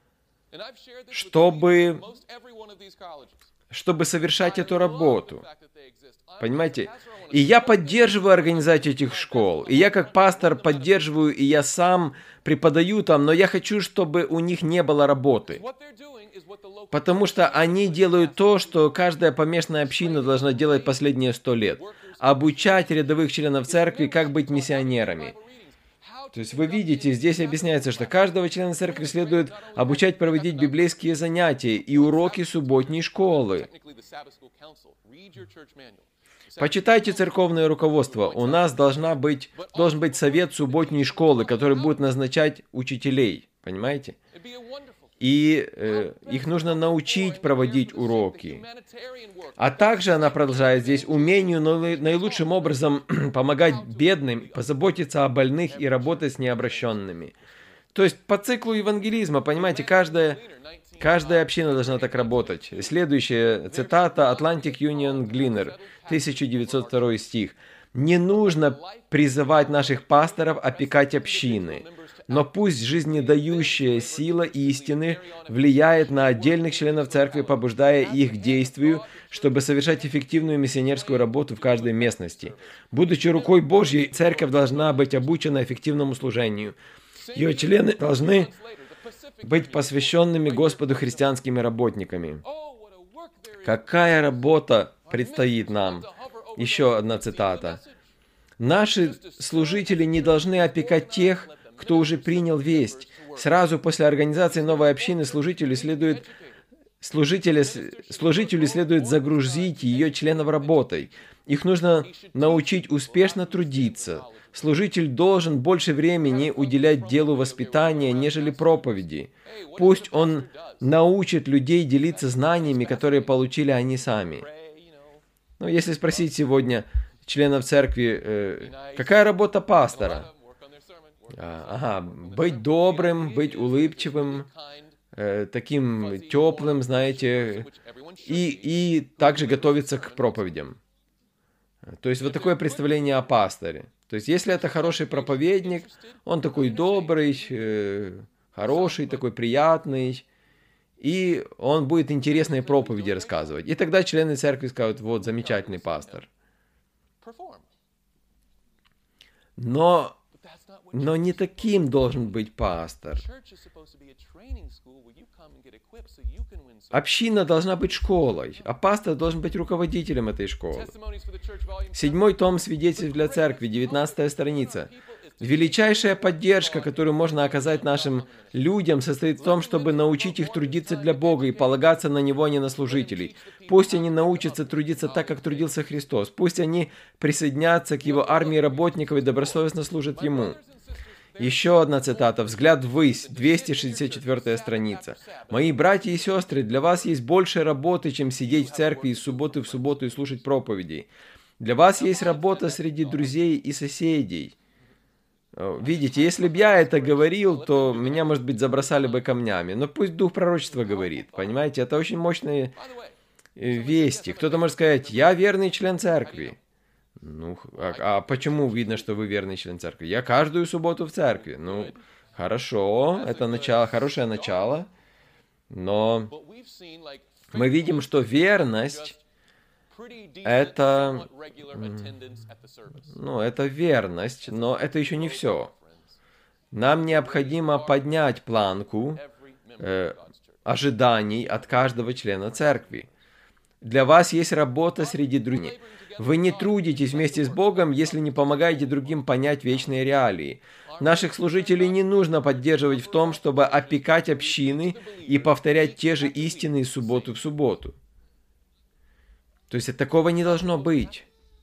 Speaker 1: чтобы, чтобы совершать эту работу. Понимаете? И я поддерживаю организацию этих школ, и я как пастор поддерживаю, и я сам преподаю там, но я хочу, чтобы у них не было работы. Потому что они делают то, что каждая поместная община должна делать последние сто лет. Обучать рядовых членов церкви, как быть миссионерами. То есть вы видите, здесь объясняется, что каждого члена церкви следует обучать проводить библейские занятия и уроки субботней школы. Почитайте церковное руководство. У нас должна быть, должен быть совет субботней школы, который будет назначать учителей. Понимаете? и э, их нужно научить проводить уроки. А также она продолжает здесь умению наилучшим образом помогать бедным, позаботиться о больных и работать с необращенными. То есть по циклу евангелизма, понимаете, каждая, каждая община должна так работать. Следующая цитата Atlantic Union Gleaner, тысяча девятьсот второй стих. «Не нужно призывать наших пасторов опекать общины, но пусть жизнедающая сила истины влияет на отдельных членов церкви, побуждая их к действию, чтобы совершать эффективную миссионерскую работу в каждой местности. Будучи рукой Божьей, церковь должна быть обучена эффективному служению. Ее члены должны быть посвященными Господу христианскими работниками». Какая работа предстоит нам? Еще одна цитата. «Наши служители не должны опекать тех, кто уже принял весть. Сразу после организации новой общины служителю следует, служителя, служителю следует загрузить ее членов работой. Их нужно научить успешно трудиться. Служитель должен больше времени уделять делу воспитания, нежели проповеди. Пусть он научит людей делиться знаниями, которые получили они сами». Ну, если спросить сегодня членов церкви, э, какая работа пастора? Ага, быть добрым, быть улыбчивым, э, таким теплым, знаете, и, и также готовиться к проповедям. То есть вот такое представление о пасторе. То есть если это хороший проповедник, он такой добрый, э, хороший, такой приятный, и он будет интересные проповеди рассказывать. И тогда члены церкви скажут: вот, замечательный пастор. Но, но не таким должен быть пастор. Община должна быть школой, а пастор должен быть руководителем этой школы. Седьмой том свидетельств для церкви, девятнадцатая страница. Величайшая поддержка, которую можно оказать нашим людям, состоит в том, чтобы научить их трудиться для Бога и полагаться на Него, а не на служителей. Пусть они научатся трудиться так, как трудился Христос. Пусть они присоединятся к Его армии работников и добросовестно служат Ему. Еще одна цитата. «Взгляд ввысь», двести шестьдесят четвёртая страница. «Мои братья и сестры, для вас есть больше работы, чем сидеть в церкви из субботы в субботу и слушать проповедей. Для вас есть работа среди друзей и соседей». Видите, если бы я это говорил, то меня, может быть, забросали бы камнями. Но пусть Дух пророчества говорит, понимаете? Это очень мощные вести. Кто-то может сказать: «Я верный член церкви». Ну, а, а почему видно, что вы верный член церкви? Я каждую субботу в церкви. Ну, хорошо, это начало, хорошее начало. Но мы видим, что верность Это, ну, это верность, но это еще не все. Нам необходимо поднять планку э, ожиданий от каждого члена церкви. Для вас есть работа среди друзей. Вы не трудитесь вместе с Богом, если не помогаете другим понять вечные реалии. Наших служителей не нужно поддерживать в том, чтобы опекать общины и повторять те же истины из субботы в субботу. То есть такого не должно быть.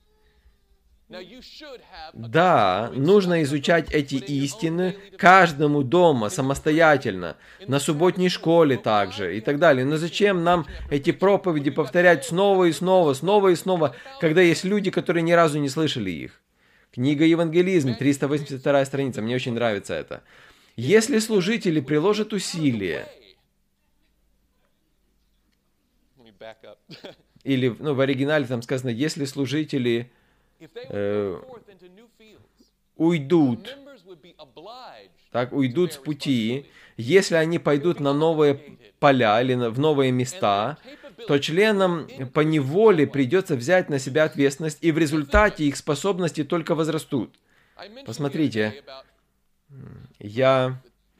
Speaker 1: Да, нужно изучать эти истины каждому дома самостоятельно, на субботней школе также и так далее. Но зачем нам эти проповеди повторять снова и снова, снова и снова, когда есть люди, которые ни разу не слышали их? Книга «Евангелизм», триста восемьдесят вторая страница, мне очень нравится это. Если служители приложат усилия, или, ну, в оригинале там сказано, если служители э, уйдут, так, уйдут с пути, если они пойдут на новые поля или в новые места, то членам по неволе придется взять на себя ответственность, и в результате их способности только возрастут. Посмотрите, я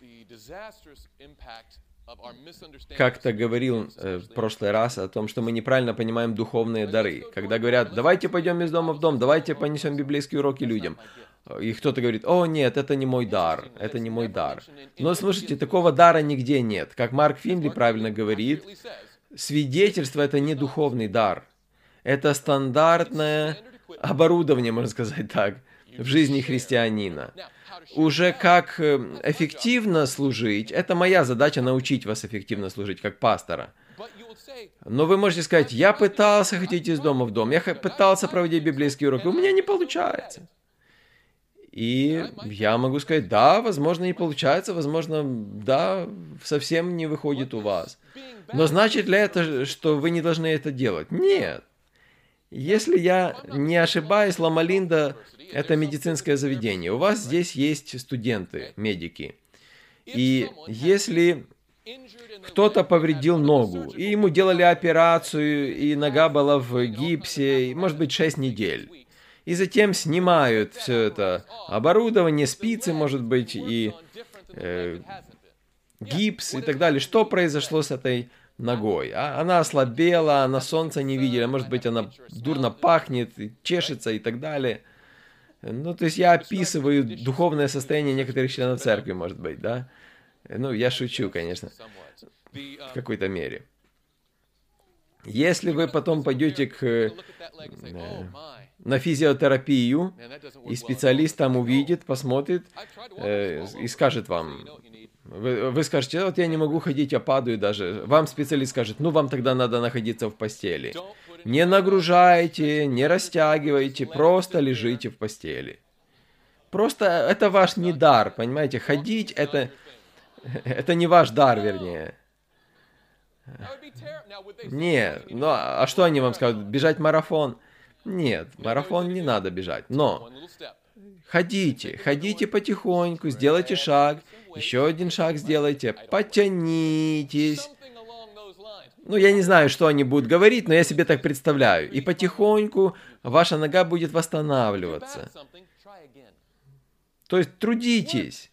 Speaker 1: как-то говорил э, в прошлый раз о том, что мы неправильно понимаем духовные дары. Когда говорят: давайте пойдем из дома в дом, давайте понесем библейские уроки людям. И кто-то говорит: о нет, это не мой дар, это не мой дар. Но слушайте, такого дара нигде нет. Как Марк Финли правильно говорит, свидетельство — это не духовный дар. Это стандартное оборудование, можно сказать так. в жизни христианина. Уже как эффективно служить, это моя задача научить вас эффективно служить, как пастора. Но вы можете сказать, я пытался ходить из дома в дом, я пытался проводить библейские уроки, у меня не получается. И я могу сказать, да, возможно, не получается, возможно, да, совсем не выходит у вас. Но значит ли это, что вы не должны это делать? Нет. Если я не ошибаюсь, Лама-Линда – это медицинское заведение. У вас здесь есть студенты, медики. И если кто-то повредил ногу, и ему делали операцию, и нога была в гипсе, и, может быть, шесть недель. И затем снимают все это оборудование, спицы, может быть, и э, гипс и так далее. Что произошло с этой ногой? А, она ослабела, она солнца не видела, может быть, она дурно пахнет, чешется и так далее. Ну, то есть я описываю духовное состояние некоторых членов церкви, может быть, да? Ну, я шучу, конечно, в какой-то мере. Если вы потом пойдете к, э, на физиотерапию, и специалист там увидит, посмотрит э, и скажет вам, вы, вы скажете, вот я не могу ходить, я падаю даже. Вам специалист скажет, ну вам тогда надо находиться в постели. Не нагружайте, не растягивайте, просто лежите в постели. Просто это ваш не дар, понимаете? Ходить это, это не ваш дар, вернее. Нет, ну а что они вам скажут? Бежать марафон? Нет, марафон не надо бежать. Но ходите, ходите потихоньку, сделайте шаг, еще один шаг сделайте, потянитесь. Ну, я не знаю, что они будут говорить, но я себе так представляю. И потихоньку ваша нога будет восстанавливаться. То есть трудитесь.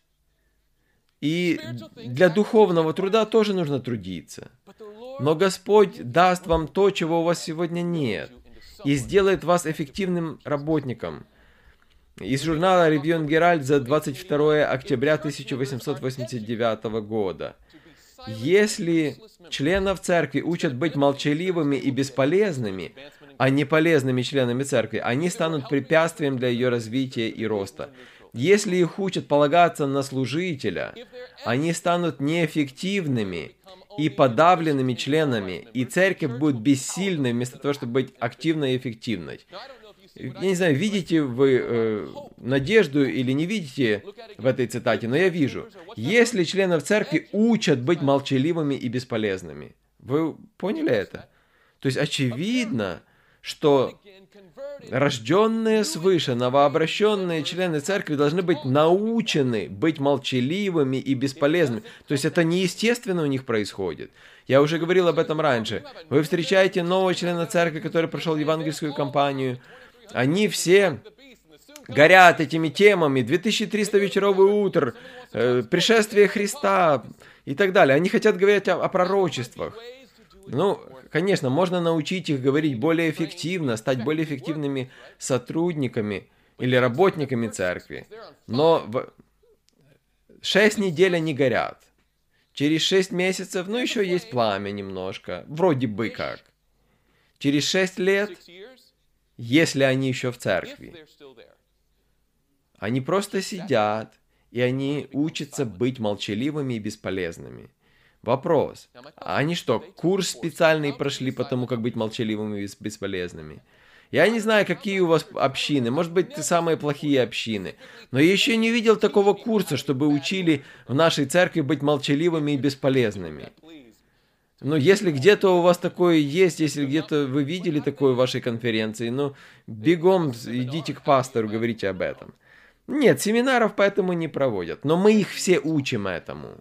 Speaker 1: И для духовного труда тоже нужно трудиться. Но Господь даст вам то, чего у вас сегодня нет, и сделает вас эффективным работником. Из журнала Review and Herald за двадцать второе октября тысяча восемьсот восемьдесят девятого года. Если членов церкви учат быть молчаливыми и бесполезными, а не полезными членами церкви, они станут препятствием для ее развития и роста. Если их учат полагаться на служителя, они станут неэффективными и подавленными членами, и церковь будет бессильной вместо того, чтобы быть активной и эффективной. Я не знаю, видите вы э, надежду или не видите в этой цитате, но я вижу. Если членов церкви учат быть молчаливыми и бесполезными. Вы поняли это? То есть очевидно, что рожденные свыше, новообращенные члены церкви должны быть научены быть молчаливыми и бесполезными. То есть это неестественно у них происходит. Я уже говорил об этом раньше. Вы встречаете нового члена церкви, который прошел евангельскую кампанию. Они все горят этими темами. две тысячи триста вечеров и утр, э, пришествие Христа и так далее. Они хотят говорить о, о пророчествах. Ну, конечно, можно научить их говорить более эффективно, стать более эффективными сотрудниками или работниками церкви. Но в шесть недель они горят. Через шесть месяцев, ну, еще есть пламя немножко. Вроде бы как. Через шесть лет, если они еще в церкви, они просто сидят, и они учатся быть молчаливыми и бесполезными. Вопрос. А они что, курс специальный прошли по тому, как быть молчаливыми и бесполезными? Я не знаю, какие у вас общины. Может быть, самые плохие общины. Но я еще не видел такого курса, чтобы учили в нашей церкви быть молчаливыми и бесполезными. Но если где-то у вас такое есть, если где-то вы видели такое в вашей конференции, ну, бегом идите к пастору, говорите об этом. Нет, семинаров поэтому не проводят. Но мы их все учим этому.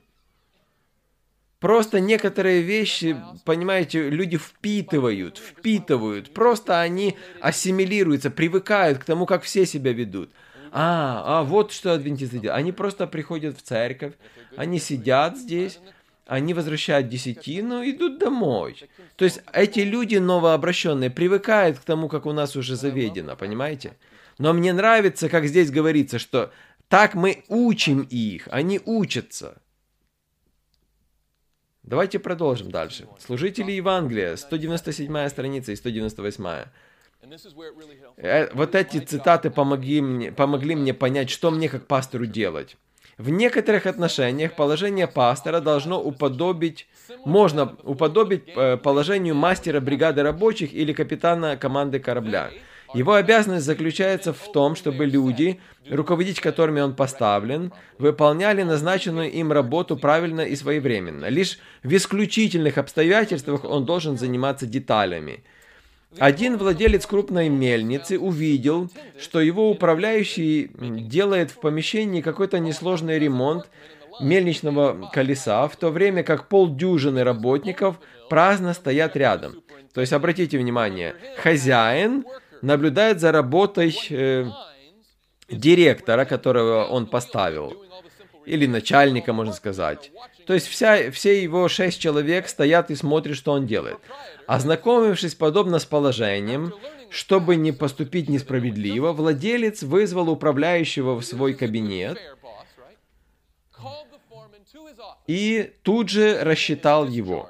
Speaker 1: Просто некоторые вещи, понимаете, люди впитывают, впитывают. Просто они ассимилируются, привыкают к тому, как все себя ведут. А, а вот что адвентисты делают. Они просто приходят в церковь, они сидят здесь, они возвращают десятину, идут домой. То есть эти люди новообращенные привыкают к тому, как у нас уже заведено, понимаете? Но мне нравится, как здесь говорится, что так мы учим их, они учатся. Давайте продолжим дальше. Служители Евангелия, сто девяносто седьмая страница и сто девяносто восьмая. Вот эти цитаты помогли мне, помогли мне понять, что мне как пастору делать. В некоторых отношениях положение пастора должно уподобить, можно уподобить положению мастера бригады рабочих или капитана команды корабля. Его обязанность заключается в том, чтобы люди, руководить которыми он поставлен, выполняли назначенную им работу правильно и своевременно. Лишь в исключительных обстоятельствах он должен заниматься деталями. Один владелец крупной мельницы увидел, что его управляющий делает в помещении какой-то несложный ремонт мельничного колеса, в то время как полдюжины работников праздно стоят рядом. То есть, обратите внимание, хозяин наблюдает за работой э, директора, которого он поставил, или начальника, можно сказать. То есть вся, все его шесть человек стоят и смотрят, что он делает. Ознакомившись подобно с положением, чтобы не поступить несправедливо, владелец вызвал управляющего в свой кабинет и тут же рассчитал его.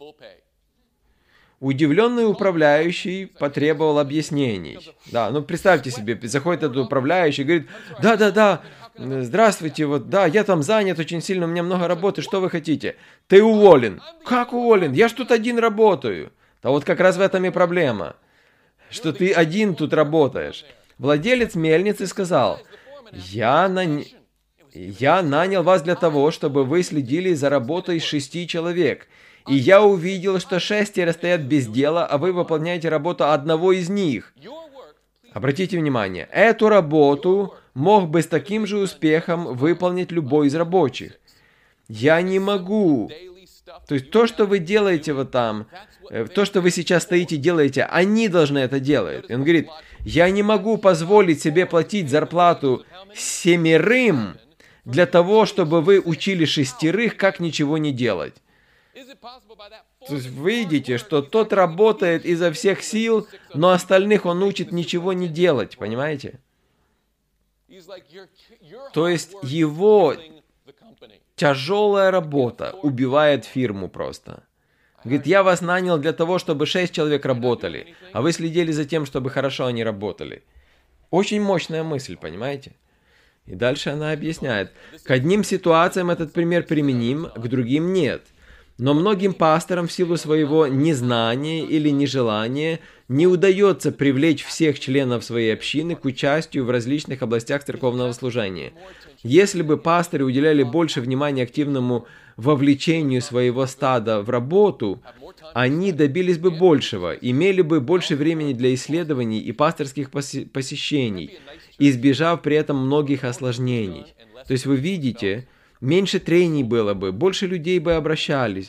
Speaker 1: Удивленный управляющий потребовал объяснений. Да, ну представьте себе, заходит этот управляющий и говорит: да-да-да, здравствуйте, вот, да, я там занят очень сильно, у меня много работы, что вы хотите? Ты уволен. Как уволен? Я ж тут один работаю. Да вот как раз в этом и проблема, что ты один тут работаешь. Владелец мельницы сказал: я, нан... я нанял вас для того, чтобы вы следили за работой шести человек. И я увидел, что шестеро стоят без дела, а вы выполняете работу одного из них. Обратите внимание, эту работу мог бы с таким же успехом выполнить любой из рабочих. Я не могу. То есть то, что вы делаете вот там, то, что вы сейчас стоите и делаете, они должны это делать. И он говорит: я не могу позволить себе платить зарплату семерым для того, чтобы вы учили шестерых, как ничего не делать. То есть вы видите, что тот работает изо всех сил, но остальных он учит ничего не делать, понимаете? То есть его тяжелая работа убивает фирму просто. Говорит: я вас нанял для того, чтобы шесть человек работали, а вы следили за тем, чтобы хорошо они работали. Очень мощная мысль, понимаете? И дальше она объясняет: к одним ситуациям этот пример применим, к другим нет. Но многим пасторам в силу своего незнания или нежелания не удается привлечь всех членов своей общины к участию в различных областях церковного служения. Если бы пасторы уделяли больше внимания активному вовлечению своего стада в работу, они добились бы большего, имели бы больше времени для исследований и пасторских посещений, избежав при этом многих осложнений. То есть вы видите, меньше трений было бы, больше людей бы обращались.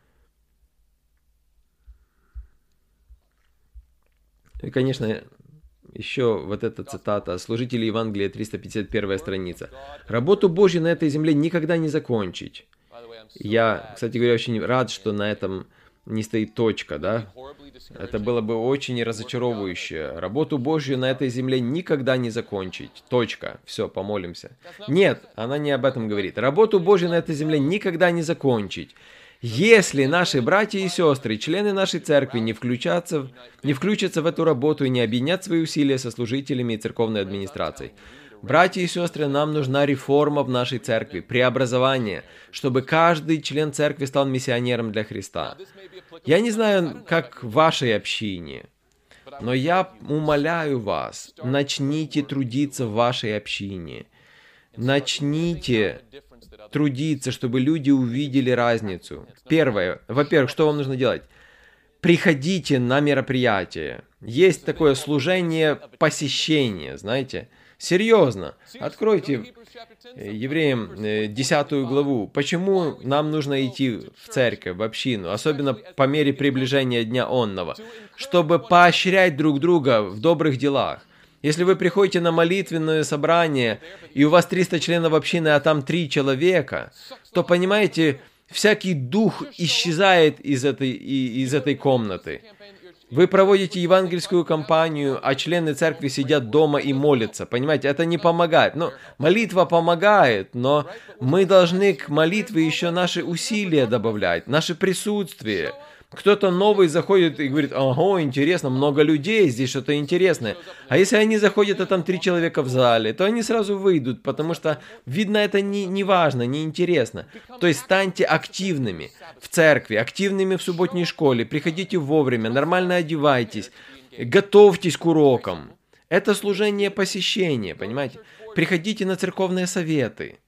Speaker 1: И, конечно, еще вот эта цитата: «Служители Евангелия», триста пятьдесят первая страница. «Работу Божью на этой земле никогда не закончить». Я, кстати говоря, очень рад, что на этом не стоит точка, да? Это было бы очень разочаровывающе. Работу Божью на этой земле никогда не закончить. Точка. Все, помолимся. Нет, она не об этом говорит. Работу Божью на этой земле никогда не закончить. Если наши братья и сестры, члены нашей церкви, не включатся, не включатся в эту работу и не объединят свои усилия со служителями и церковной администрацией. Братья и сестры, нам нужна реформа в нашей церкви, преобразование, чтобы каждый член церкви стал миссионером для Христа. Я не знаю, как в вашей общине, но я умоляю вас, начните трудиться в вашей общине. Начните трудиться, чтобы люди увидели разницу. Первое. Во-первых, что вам нужно делать? Приходите на мероприятие. Есть такое служение посещения, знаете. Серьезно. Откройте Евреям десятую главу. Почему нам нужно идти в церковь, в общину, особенно по мере приближения Дня Онного? Чтобы поощрять друг друга в добрых делах. Если вы приходите на молитвенное собрание, и у вас триста членов общины, а там три человека, то, понимаете, всякий дух исчезает из этой, из этой комнаты. Вы проводите евангельскую кампанию, а члены церкви сидят дома и молятся. Понимаете, это не помогает. Ну, молитва помогает, но мы должны к молитве еще наши усилия добавлять, наше присутствие. Кто-то новый заходит и говорит: ого, интересно, много людей, здесь что-то интересное. А если они заходят, а там три человека в зале, то они сразу выйдут, потому что, видно, это не, не важно, не интересно. То есть станьте активными в церкви, активными в субботней школе, приходите вовремя, нормально одевайтесь, готовьтесь к урокам. Это служение посещения, понимаете? Приходите на церковные советы.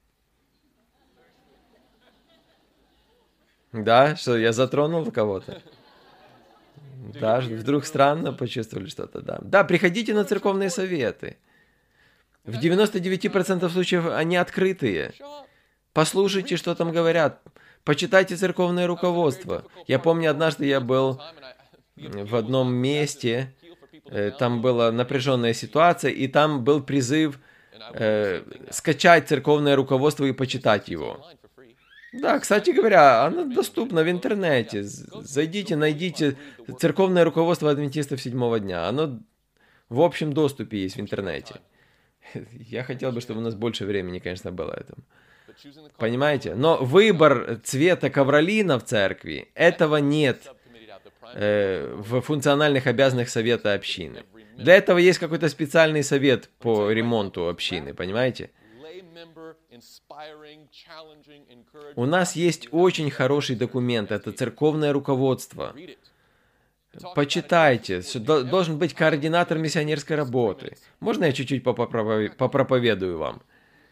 Speaker 1: Да, что я затронул кого-то? Да, вдруг странно почувствовали что-то, да. Да, приходите на церковные советы. В девяноста девяти процентах случаев они открытые. Послушайте, что там говорят. Почитайте церковное руководство. Я помню, однажды я был в одном месте, там была напряженная ситуация, и там был призыв э, скачать церковное руководство и почитать его. Да, кстати говоря, оно доступно в интернете. Зайдите, найдите церковное руководство адвентистов седьмого дня. Оно в общем доступе есть в интернете. Я хотел бы, чтобы у нас больше времени, конечно, было этому. Понимаете? Но выбор цвета ковролина в церкви, этого нет э, в функциональных обязанностях совета общины. Для этого есть какой-то специальный совет по ремонту общины, понимаете? У нас есть очень хороший документ, это церковное руководство. Почитайте, должен быть координатор миссионерской работы. Можно я чуть-чуть попроповедую вам?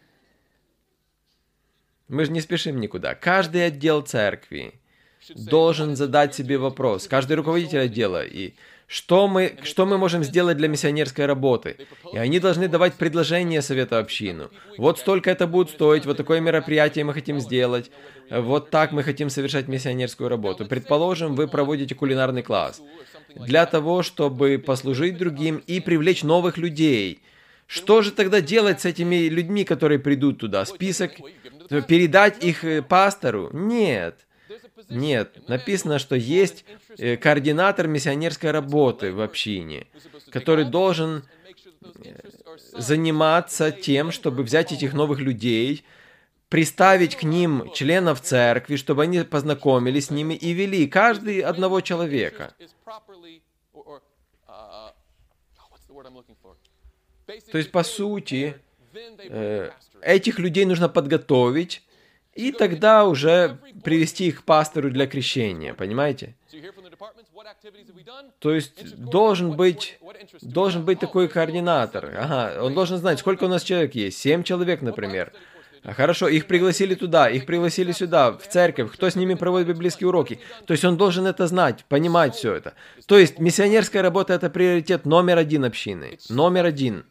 Speaker 1: Мы же не спешим никуда. Каждый отдел церкви должен задать себе вопрос, каждый руководитель отдела, и что мы, что мы можем сделать для миссионерской работы. И они должны давать предложение совету общину. Вот столько это будет стоить, вот такое мероприятие мы хотим сделать, вот так мы хотим совершать миссионерскую работу. Предположим, вы проводите кулинарный класс для того, чтобы послужить другим и привлечь новых людей. Что же тогда делать с этими людьми, которые придут туда? Список? Передать их пастору? Нет. Нет. Написано, что есть координатор миссионерской работы в общине, который должен заниматься тем, чтобы взять этих новых людей, приставить к ним членов церкви, чтобы они познакомились с ними и вели каждый одного человека. То есть, по сути, э, этих людей нужно подготовить, и тогда уже привести их к пастору для крещения, понимаете? То есть, должен быть, должен быть такой координатор. Ага, он должен знать, сколько у нас человек есть. Семь человек, например. Хорошо, их пригласили туда, их пригласили сюда, в церковь, кто с ними проводит библейские уроки. То есть, он должен это знать, понимать все это. То есть, миссионерская работа – это приоритет номер один общины. Номер один.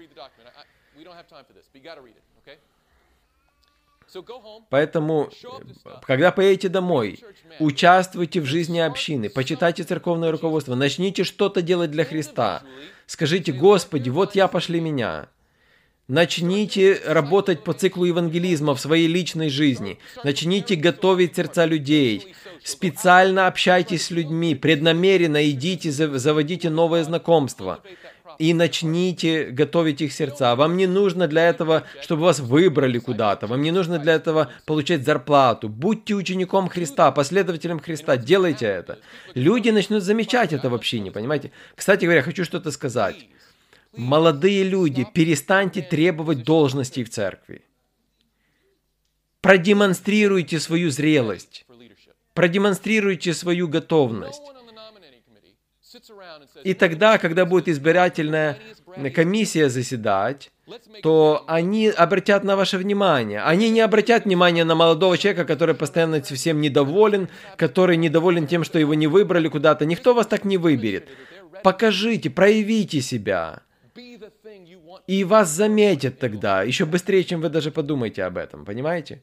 Speaker 1: Поэтому, когда поедете домой, участвуйте в жизни общины, почитайте церковное руководство, начните что-то делать для Христа. Скажите: Господи, вот я, пошли меня. Начните работать по циклу евангелизма в своей личной жизни. Начните готовить сердца людей. Специально общайтесь с людьми, преднамеренно идите, заводите новые знакомства. И начните готовить их сердца. Вам не нужно для этого, чтобы вас выбрали куда-то. Вам не нужно для этого получать зарплату. Будьте учеником Христа, последователем Христа. Делайте это. Люди начнут замечать это в общине, понимаете? Кстати говоря, хочу что-то сказать. Молодые люди, перестаньте требовать должностей в церкви. Продемонстрируйте свою зрелость. Продемонстрируйте свою готовность. И тогда, когда будет избирательная комиссия заседать, то они обратят на ваше внимание. Они не обратят внимание на молодого человека, который постоянно всем недоволен, который недоволен тем, что его не выбрали куда-то. Никто вас так не выберет. Покажите, проявите себя. И вас заметят тогда, еще быстрее, чем вы даже подумаете об этом, понимаете?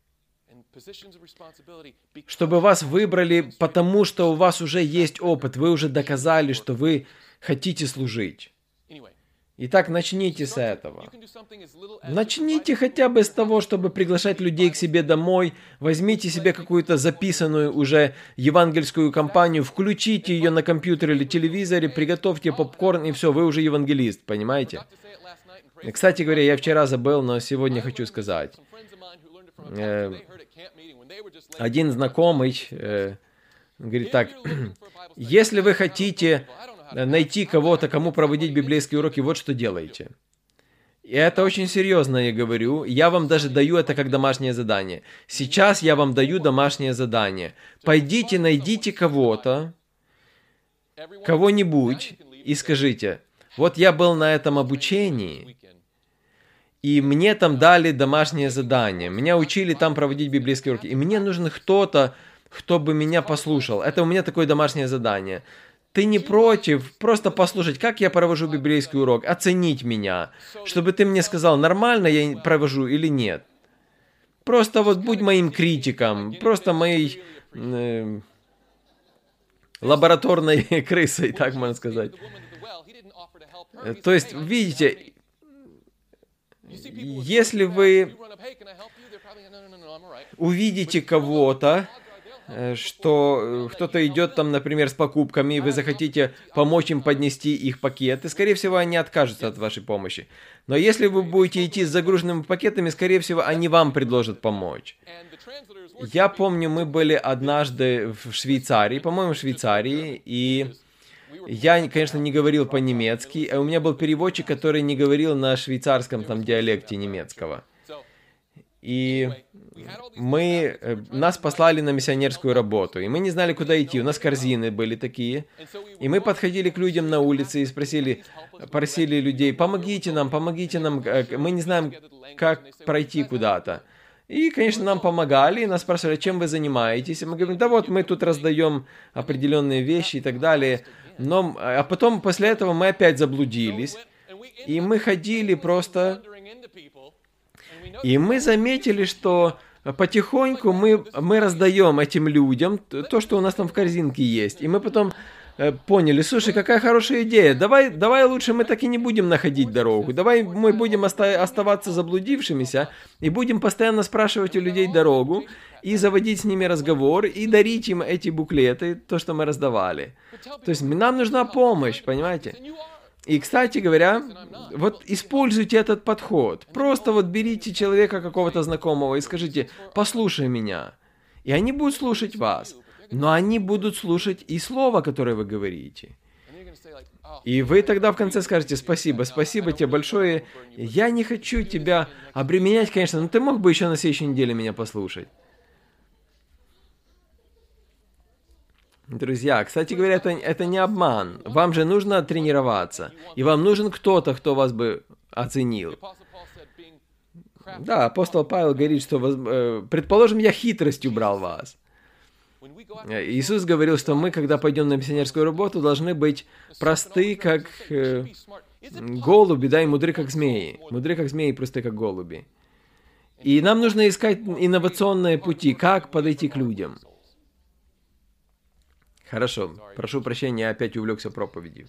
Speaker 1: Чтобы вас выбрали, потому что у вас уже есть опыт, вы уже доказали, что вы хотите служить. Итак, начните с этого. Начните хотя бы с того, чтобы приглашать людей к себе домой. Возьмите себе какую-то записанную уже евангельскую кампанию, включите ее на компьютере или телевизоре, приготовьте попкорн, и все, вы уже евангелист, понимаете? Кстати говоря, я вчера забыл, но сегодня хочу сказать. Один знакомый Он говорит так: если вы хотите найти кого-то, кому проводить библейские уроки, вот что делаете. И это очень серьезно, я говорю. Я вам даже даю это как домашнее задание. Сейчас я вам даю домашнее задание. Пойдите, найдите кого-то, кого-нибудь, и скажите: вот я был на этом обучении, и мне там дали домашнее задание. Меня учили там проводить библейские уроки. И мне нужен кто-то, кто бы меня послушал. Это у меня такое домашнее задание. Ты не против просто послушать, как я провожу библейский урок, оценить меня, чтобы ты мне сказал, нормально я провожу или нет. Просто вот будь моим критиком, просто моей э, лабораторной крысой, так можно сказать. То есть, видите, если вы увидите кого-то, что кто-то идет там, например, с покупками, и вы захотите помочь им поднести их пакеты, скорее всего, они откажутся от вашей помощи. Но если вы будете идти с загруженными пакетами, скорее всего, они вам предложат помочь. Я помню, мы были однажды в Швейцарии, по-моему, в Швейцарии, и я, конечно, не говорил по-немецки, а у меня был переводчик, который не говорил на швейцарском там диалекте немецкого. И мы, нас послали на миссионерскую работу, и мы не знали, куда идти, у нас корзины были такие, и мы подходили к людям на улице и спросили, просили людей: помогите нам, помогите нам, мы не знаем, как пройти куда-то. И, конечно, нам помогали, и нас спрашивали: чем вы занимаетесь? И мы говорим: да вот, мы тут раздаем определенные вещи и так далее. Но, а потом, после этого, мы опять заблудились, и мы ходили просто... И мы заметили, что потихоньку мы, мы раздаем этим людям то, что у нас там в корзинке есть. И мы потом э, поняли: слушай, какая хорошая идея, давай, давай лучше мы так и не будем находить дорогу. Давай мы будем оста- оставаться заблудившимися и будем постоянно спрашивать у людей дорогу, и заводить с ними разговор, и дарить им эти буклеты, то, что мы раздавали. То есть нам нужна помощь, понимаете? И, кстати говоря, вот используйте этот подход. Просто вот берите человека какого-то знакомого и скажите: послушай меня. И они будут слушать вас. Но они будут слушать и слово, которое вы говорите. И вы тогда в конце скажете: спасибо, спасибо тебе большое. Я не хочу тебя обременять, конечно, но ты мог бы еще на следующей неделе меня послушать. Друзья, кстати говоря, это, это не обман. Вам же нужно тренироваться. И вам нужен кто-то, кто вас бы оценил. Да, апостол Павел говорит, что, э, предположим, я хитростью брал вас. Иисус говорил, что мы, когда пойдем на миссионерскую работу, должны быть просты, как э, голуби, да, и мудры, как змеи. Мудры, как змеи, и просты, как голуби. И нам нужно искать инновационные пути, как подойти к людям. Хорошо, прошу прощения, я опять увлекся проповедью.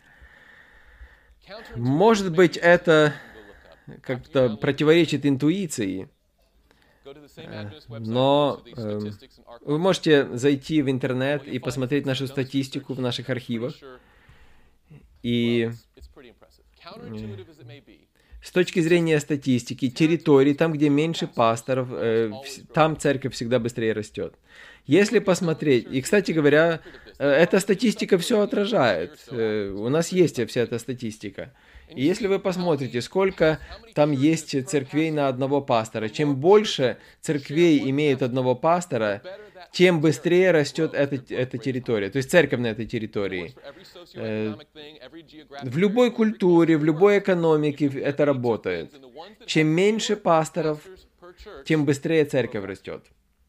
Speaker 1: Может быть, это как-то противоречит интуиции, но э, вы можете зайти в интернет и посмотреть нашу статистику в наших архивах. И с точки зрения статистики, территории, там, где меньше пасторов, э, там церковь всегда быстрее растет. Если посмотреть, и, кстати говоря, эта статистика все отражает, у нас есть вся эта статистика. И если вы посмотрите, сколько там есть церквей на одного пастора, чем больше церквей имеет одного пастора, тем быстрее растет эта, эта территория, то есть церковь на этой территории. В любой культуре, в любой экономике это работает. Чем меньше пасторов, тем быстрее церковь растет.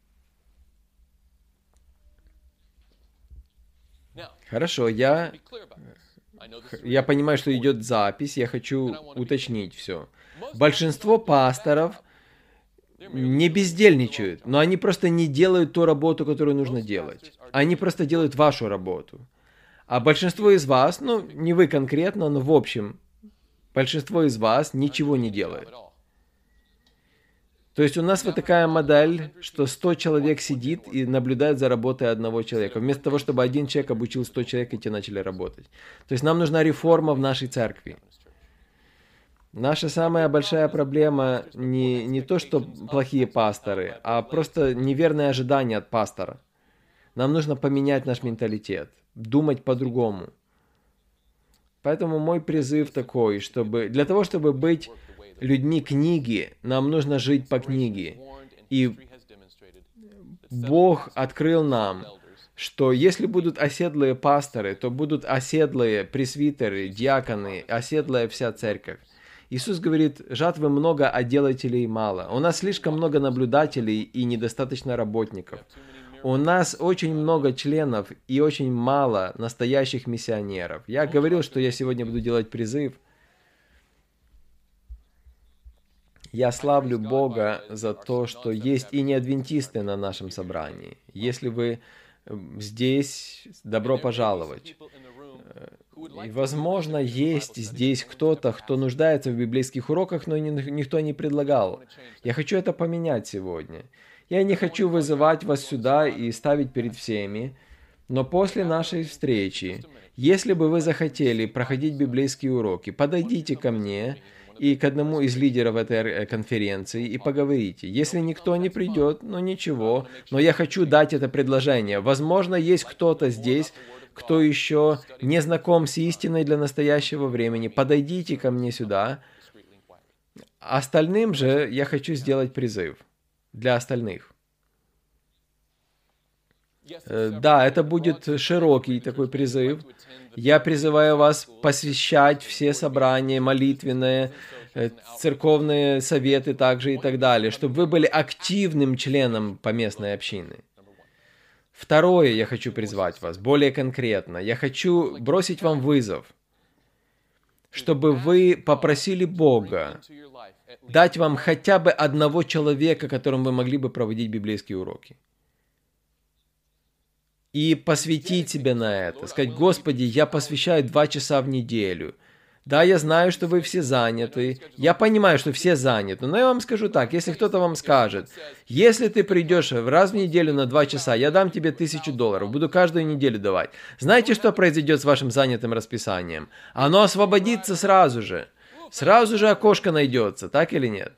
Speaker 1: Хорошо, я, я понимаю, что идет запись, я хочу уточнить все. Большинство пасторов не бездельничают, но они просто не делают ту работу, которую нужно делать. Они просто делают вашу работу. А большинство из вас, ну, не вы конкретно, но в общем, большинство из вас ничего не делает. То есть у нас вот такая модель, что сто человек сидит и наблюдает за работой одного человека, вместо того, чтобы один человек обучил сто человек, и те начали работать. То есть нам нужна реформа в нашей церкви. Наша самая большая проблема не, не то, что плохие пасторы, а просто неверное ожидание от пастора. Нам нужно поменять наш менталитет, думать по-другому. Поэтому мой призыв такой, чтобы для того, чтобы быть людьми книги, нам нужно жить по книге. И Бог открыл нам, что если будут оседлые пасторы, то будут оседлые пресвитеры, диаконы, оседлая вся церковь. Иисус говорит, жатвы много, а делателей мало. У нас слишком много наблюдателей и недостаточно работников. У нас очень много членов и очень мало настоящих миссионеров. Я говорил, что я сегодня буду делать призыв. Я славлю Бога за то, что есть и неадвентисты на нашем собрании. Если вы здесь, добро пожаловать. И, возможно, есть здесь кто-то, кто нуждается в библейских уроках, но никто не предлагал. Я хочу это поменять сегодня. Я не хочу вызывать вас сюда и ставить перед всеми, но после нашей встречи, если бы вы захотели проходить библейские уроки, подойдите ко мне и к одному из лидеров этой конференции и поговорите. Если никто не придет, ну ничего, но я хочу дать это предложение. Возможно, есть кто-то здесь, кто еще не знаком с истиной для настоящего времени. Подойдите ко мне сюда. Остальным же я хочу сделать призыв для остальных. Да, это будет широкий такой призыв. Я призываю вас посвящать все собрания, молитвенные, церковные советы также и так далее, чтобы вы были активным членом поместной общины. Второе, я хочу призвать вас, более конкретно. Я хочу бросить вам вызов, чтобы вы попросили Бога дать вам хотя бы одного человека, которым вы могли бы проводить библейские уроки. И посвятить себя на это. Сказать, Господи, я посвящаю два часа в неделю. Да, я знаю, что вы все заняты. Я понимаю, что все заняты. Но я вам скажу так, если кто-то вам скажет, если ты придешь раз в неделю на два часа, я дам тебе тысячу долларов, буду каждую неделю давать. Знаете, что произойдет с вашим занятым расписанием? Оно освободится сразу же. Сразу же окошко найдется, так или нет?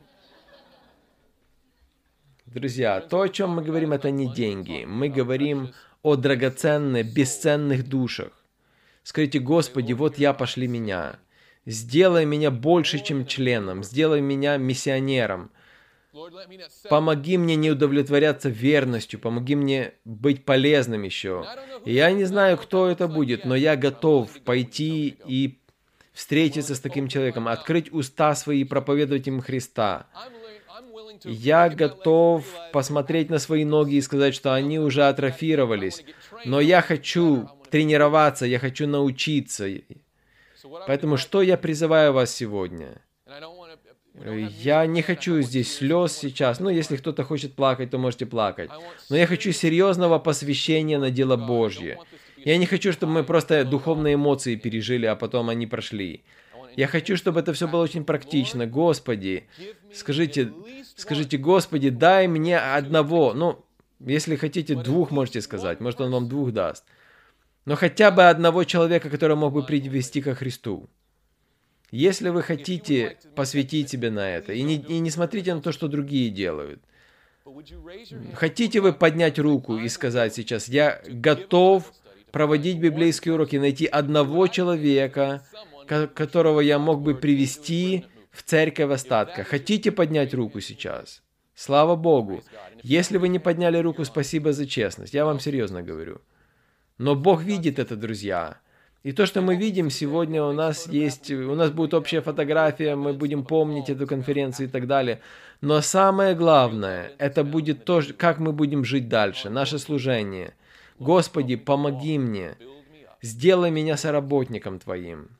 Speaker 1: Друзья, то, о чем мы говорим, это не деньги. Мы говорим о драгоценных, бесценных душах. Скажите, Господи, вот я, пошли меня. Сделай меня больше, чем членом. Сделай меня миссионером. Помоги мне не удовлетворяться верностью. Помоги мне быть полезным еще. И я не знаю, кто это будет, но я готов пойти и встретиться с таким человеком, открыть уста свои и проповедовать им Христа. Я готов посмотреть на свои ноги и сказать, что они уже атрофировались. Но я хочу тренироваться, я хочу научиться. Поэтому что я призываю вас сегодня? Я не хочу здесь слез сейчас. Ну, если кто-то хочет плакать, то можете плакать. Но я хочу серьезного посвящения на дело Божье. Я не хочу, чтобы мы просто духовные эмоции пережили, а потом они прошли. Я хочу, чтобы это все было очень практично. Господи, скажите, скажите, Господи, дай мне одного. Ну, если хотите, двух можете сказать. Может, Он вам двух даст. Но хотя бы одного человека, который мог бы привести ко Христу. Если вы хотите посвятить себя на это, и не, и не смотрите на то, что другие делают. Хотите вы поднять руку и сказать сейчас, я готов проводить библейские уроки, найти одного человека, которого я мог бы привести в церковь остатка. Хотите поднять руку сейчас? Слава Богу. Если вы не подняли руку, спасибо за честность. Я вам серьезно говорю. Но Бог видит это, друзья. И то, что мы видим сегодня, у нас есть, у нас будет общая фотография, мы будем помнить эту конференцию и так далее. Но самое главное, это будет то, как мы будем жить дальше, наше служение. Господи, помоги мне. Сделай меня соработником Твоим.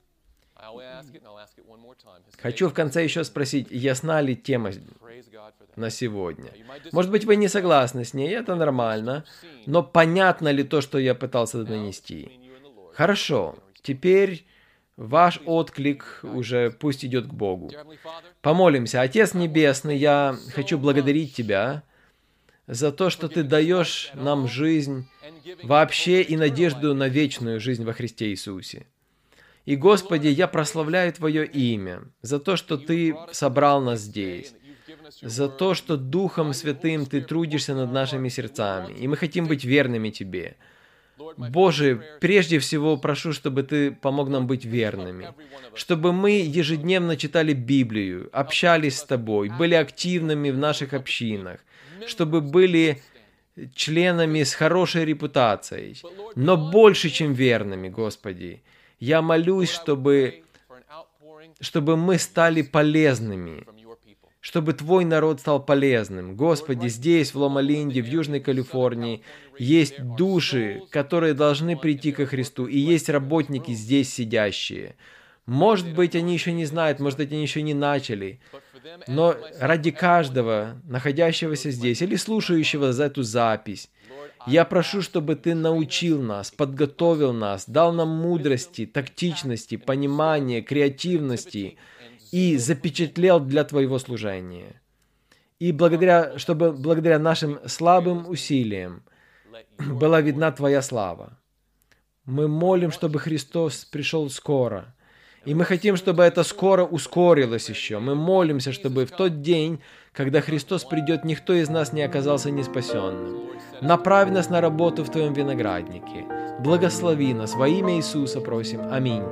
Speaker 1: Хочу в конце еще спросить, ясна ли тема на сегодня? Может быть, вы не согласны с ней, это нормально, но понятно ли то, что я пытался донести? Хорошо, теперь ваш отклик уже пусть идет к Богу. Помолимся. Отец Небесный, я хочу благодарить Тебя за то, что Ты даешь нам жизнь вообще и надежду на вечную жизнь во Христе Иисусе. И, Господи, я прославляю Твое имя за то, что Ты собрал нас здесь, за то, что Духом Святым Ты трудишься над нашими сердцами, и мы хотим быть верными Тебе. Боже, прежде всего прошу, чтобы Ты помог нам быть верными, чтобы мы ежедневно читали Библию, общались с Тобой, были активными в наших общинах, чтобы были членами с хорошей репутацией, но больше, чем верными, Господи. Я молюсь, чтобы, чтобы мы стали полезными, чтобы Твой народ стал полезным. Господи, здесь, в Лома-Линде, в Южной Калифорнии, есть души, которые должны прийти ко Христу, и есть работники здесь сидящие. Может быть, они еще не знают, может быть, они еще не начали, но ради каждого, находящегося здесь или слушающего за эту запись, я прошу, чтобы Ты научил нас, подготовил нас, дал нам мудрости, тактичности, понимания, креативности и запечатлел для Твоего служения. И благодаря, чтобы благодаря нашим слабым усилиям была видна Твоя слава. Мы молим, чтобы Христос пришел скоро. И мы хотим, чтобы это скоро ускорилось еще. Мы молимся, чтобы в тот день, когда Христос придет, никто из нас не оказался неспасенным. Направь нас на работу в Твоем винограднике. Благослови нас. Во имя Иисуса просим. Аминь.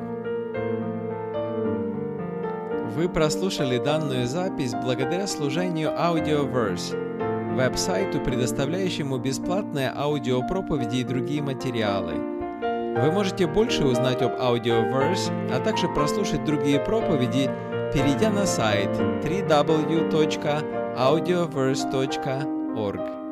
Speaker 1: Вы прослушали данную запись благодаря служению Audioverse, веб-сайту, предоставляющему бесплатные аудиопроповеди и другие материалы. Вы можете больше узнать об Audioverse, а также прослушать другие проповеди, перейдя на сайт дабл ю дабл ю дабл ю точка аудиоверс точка орг.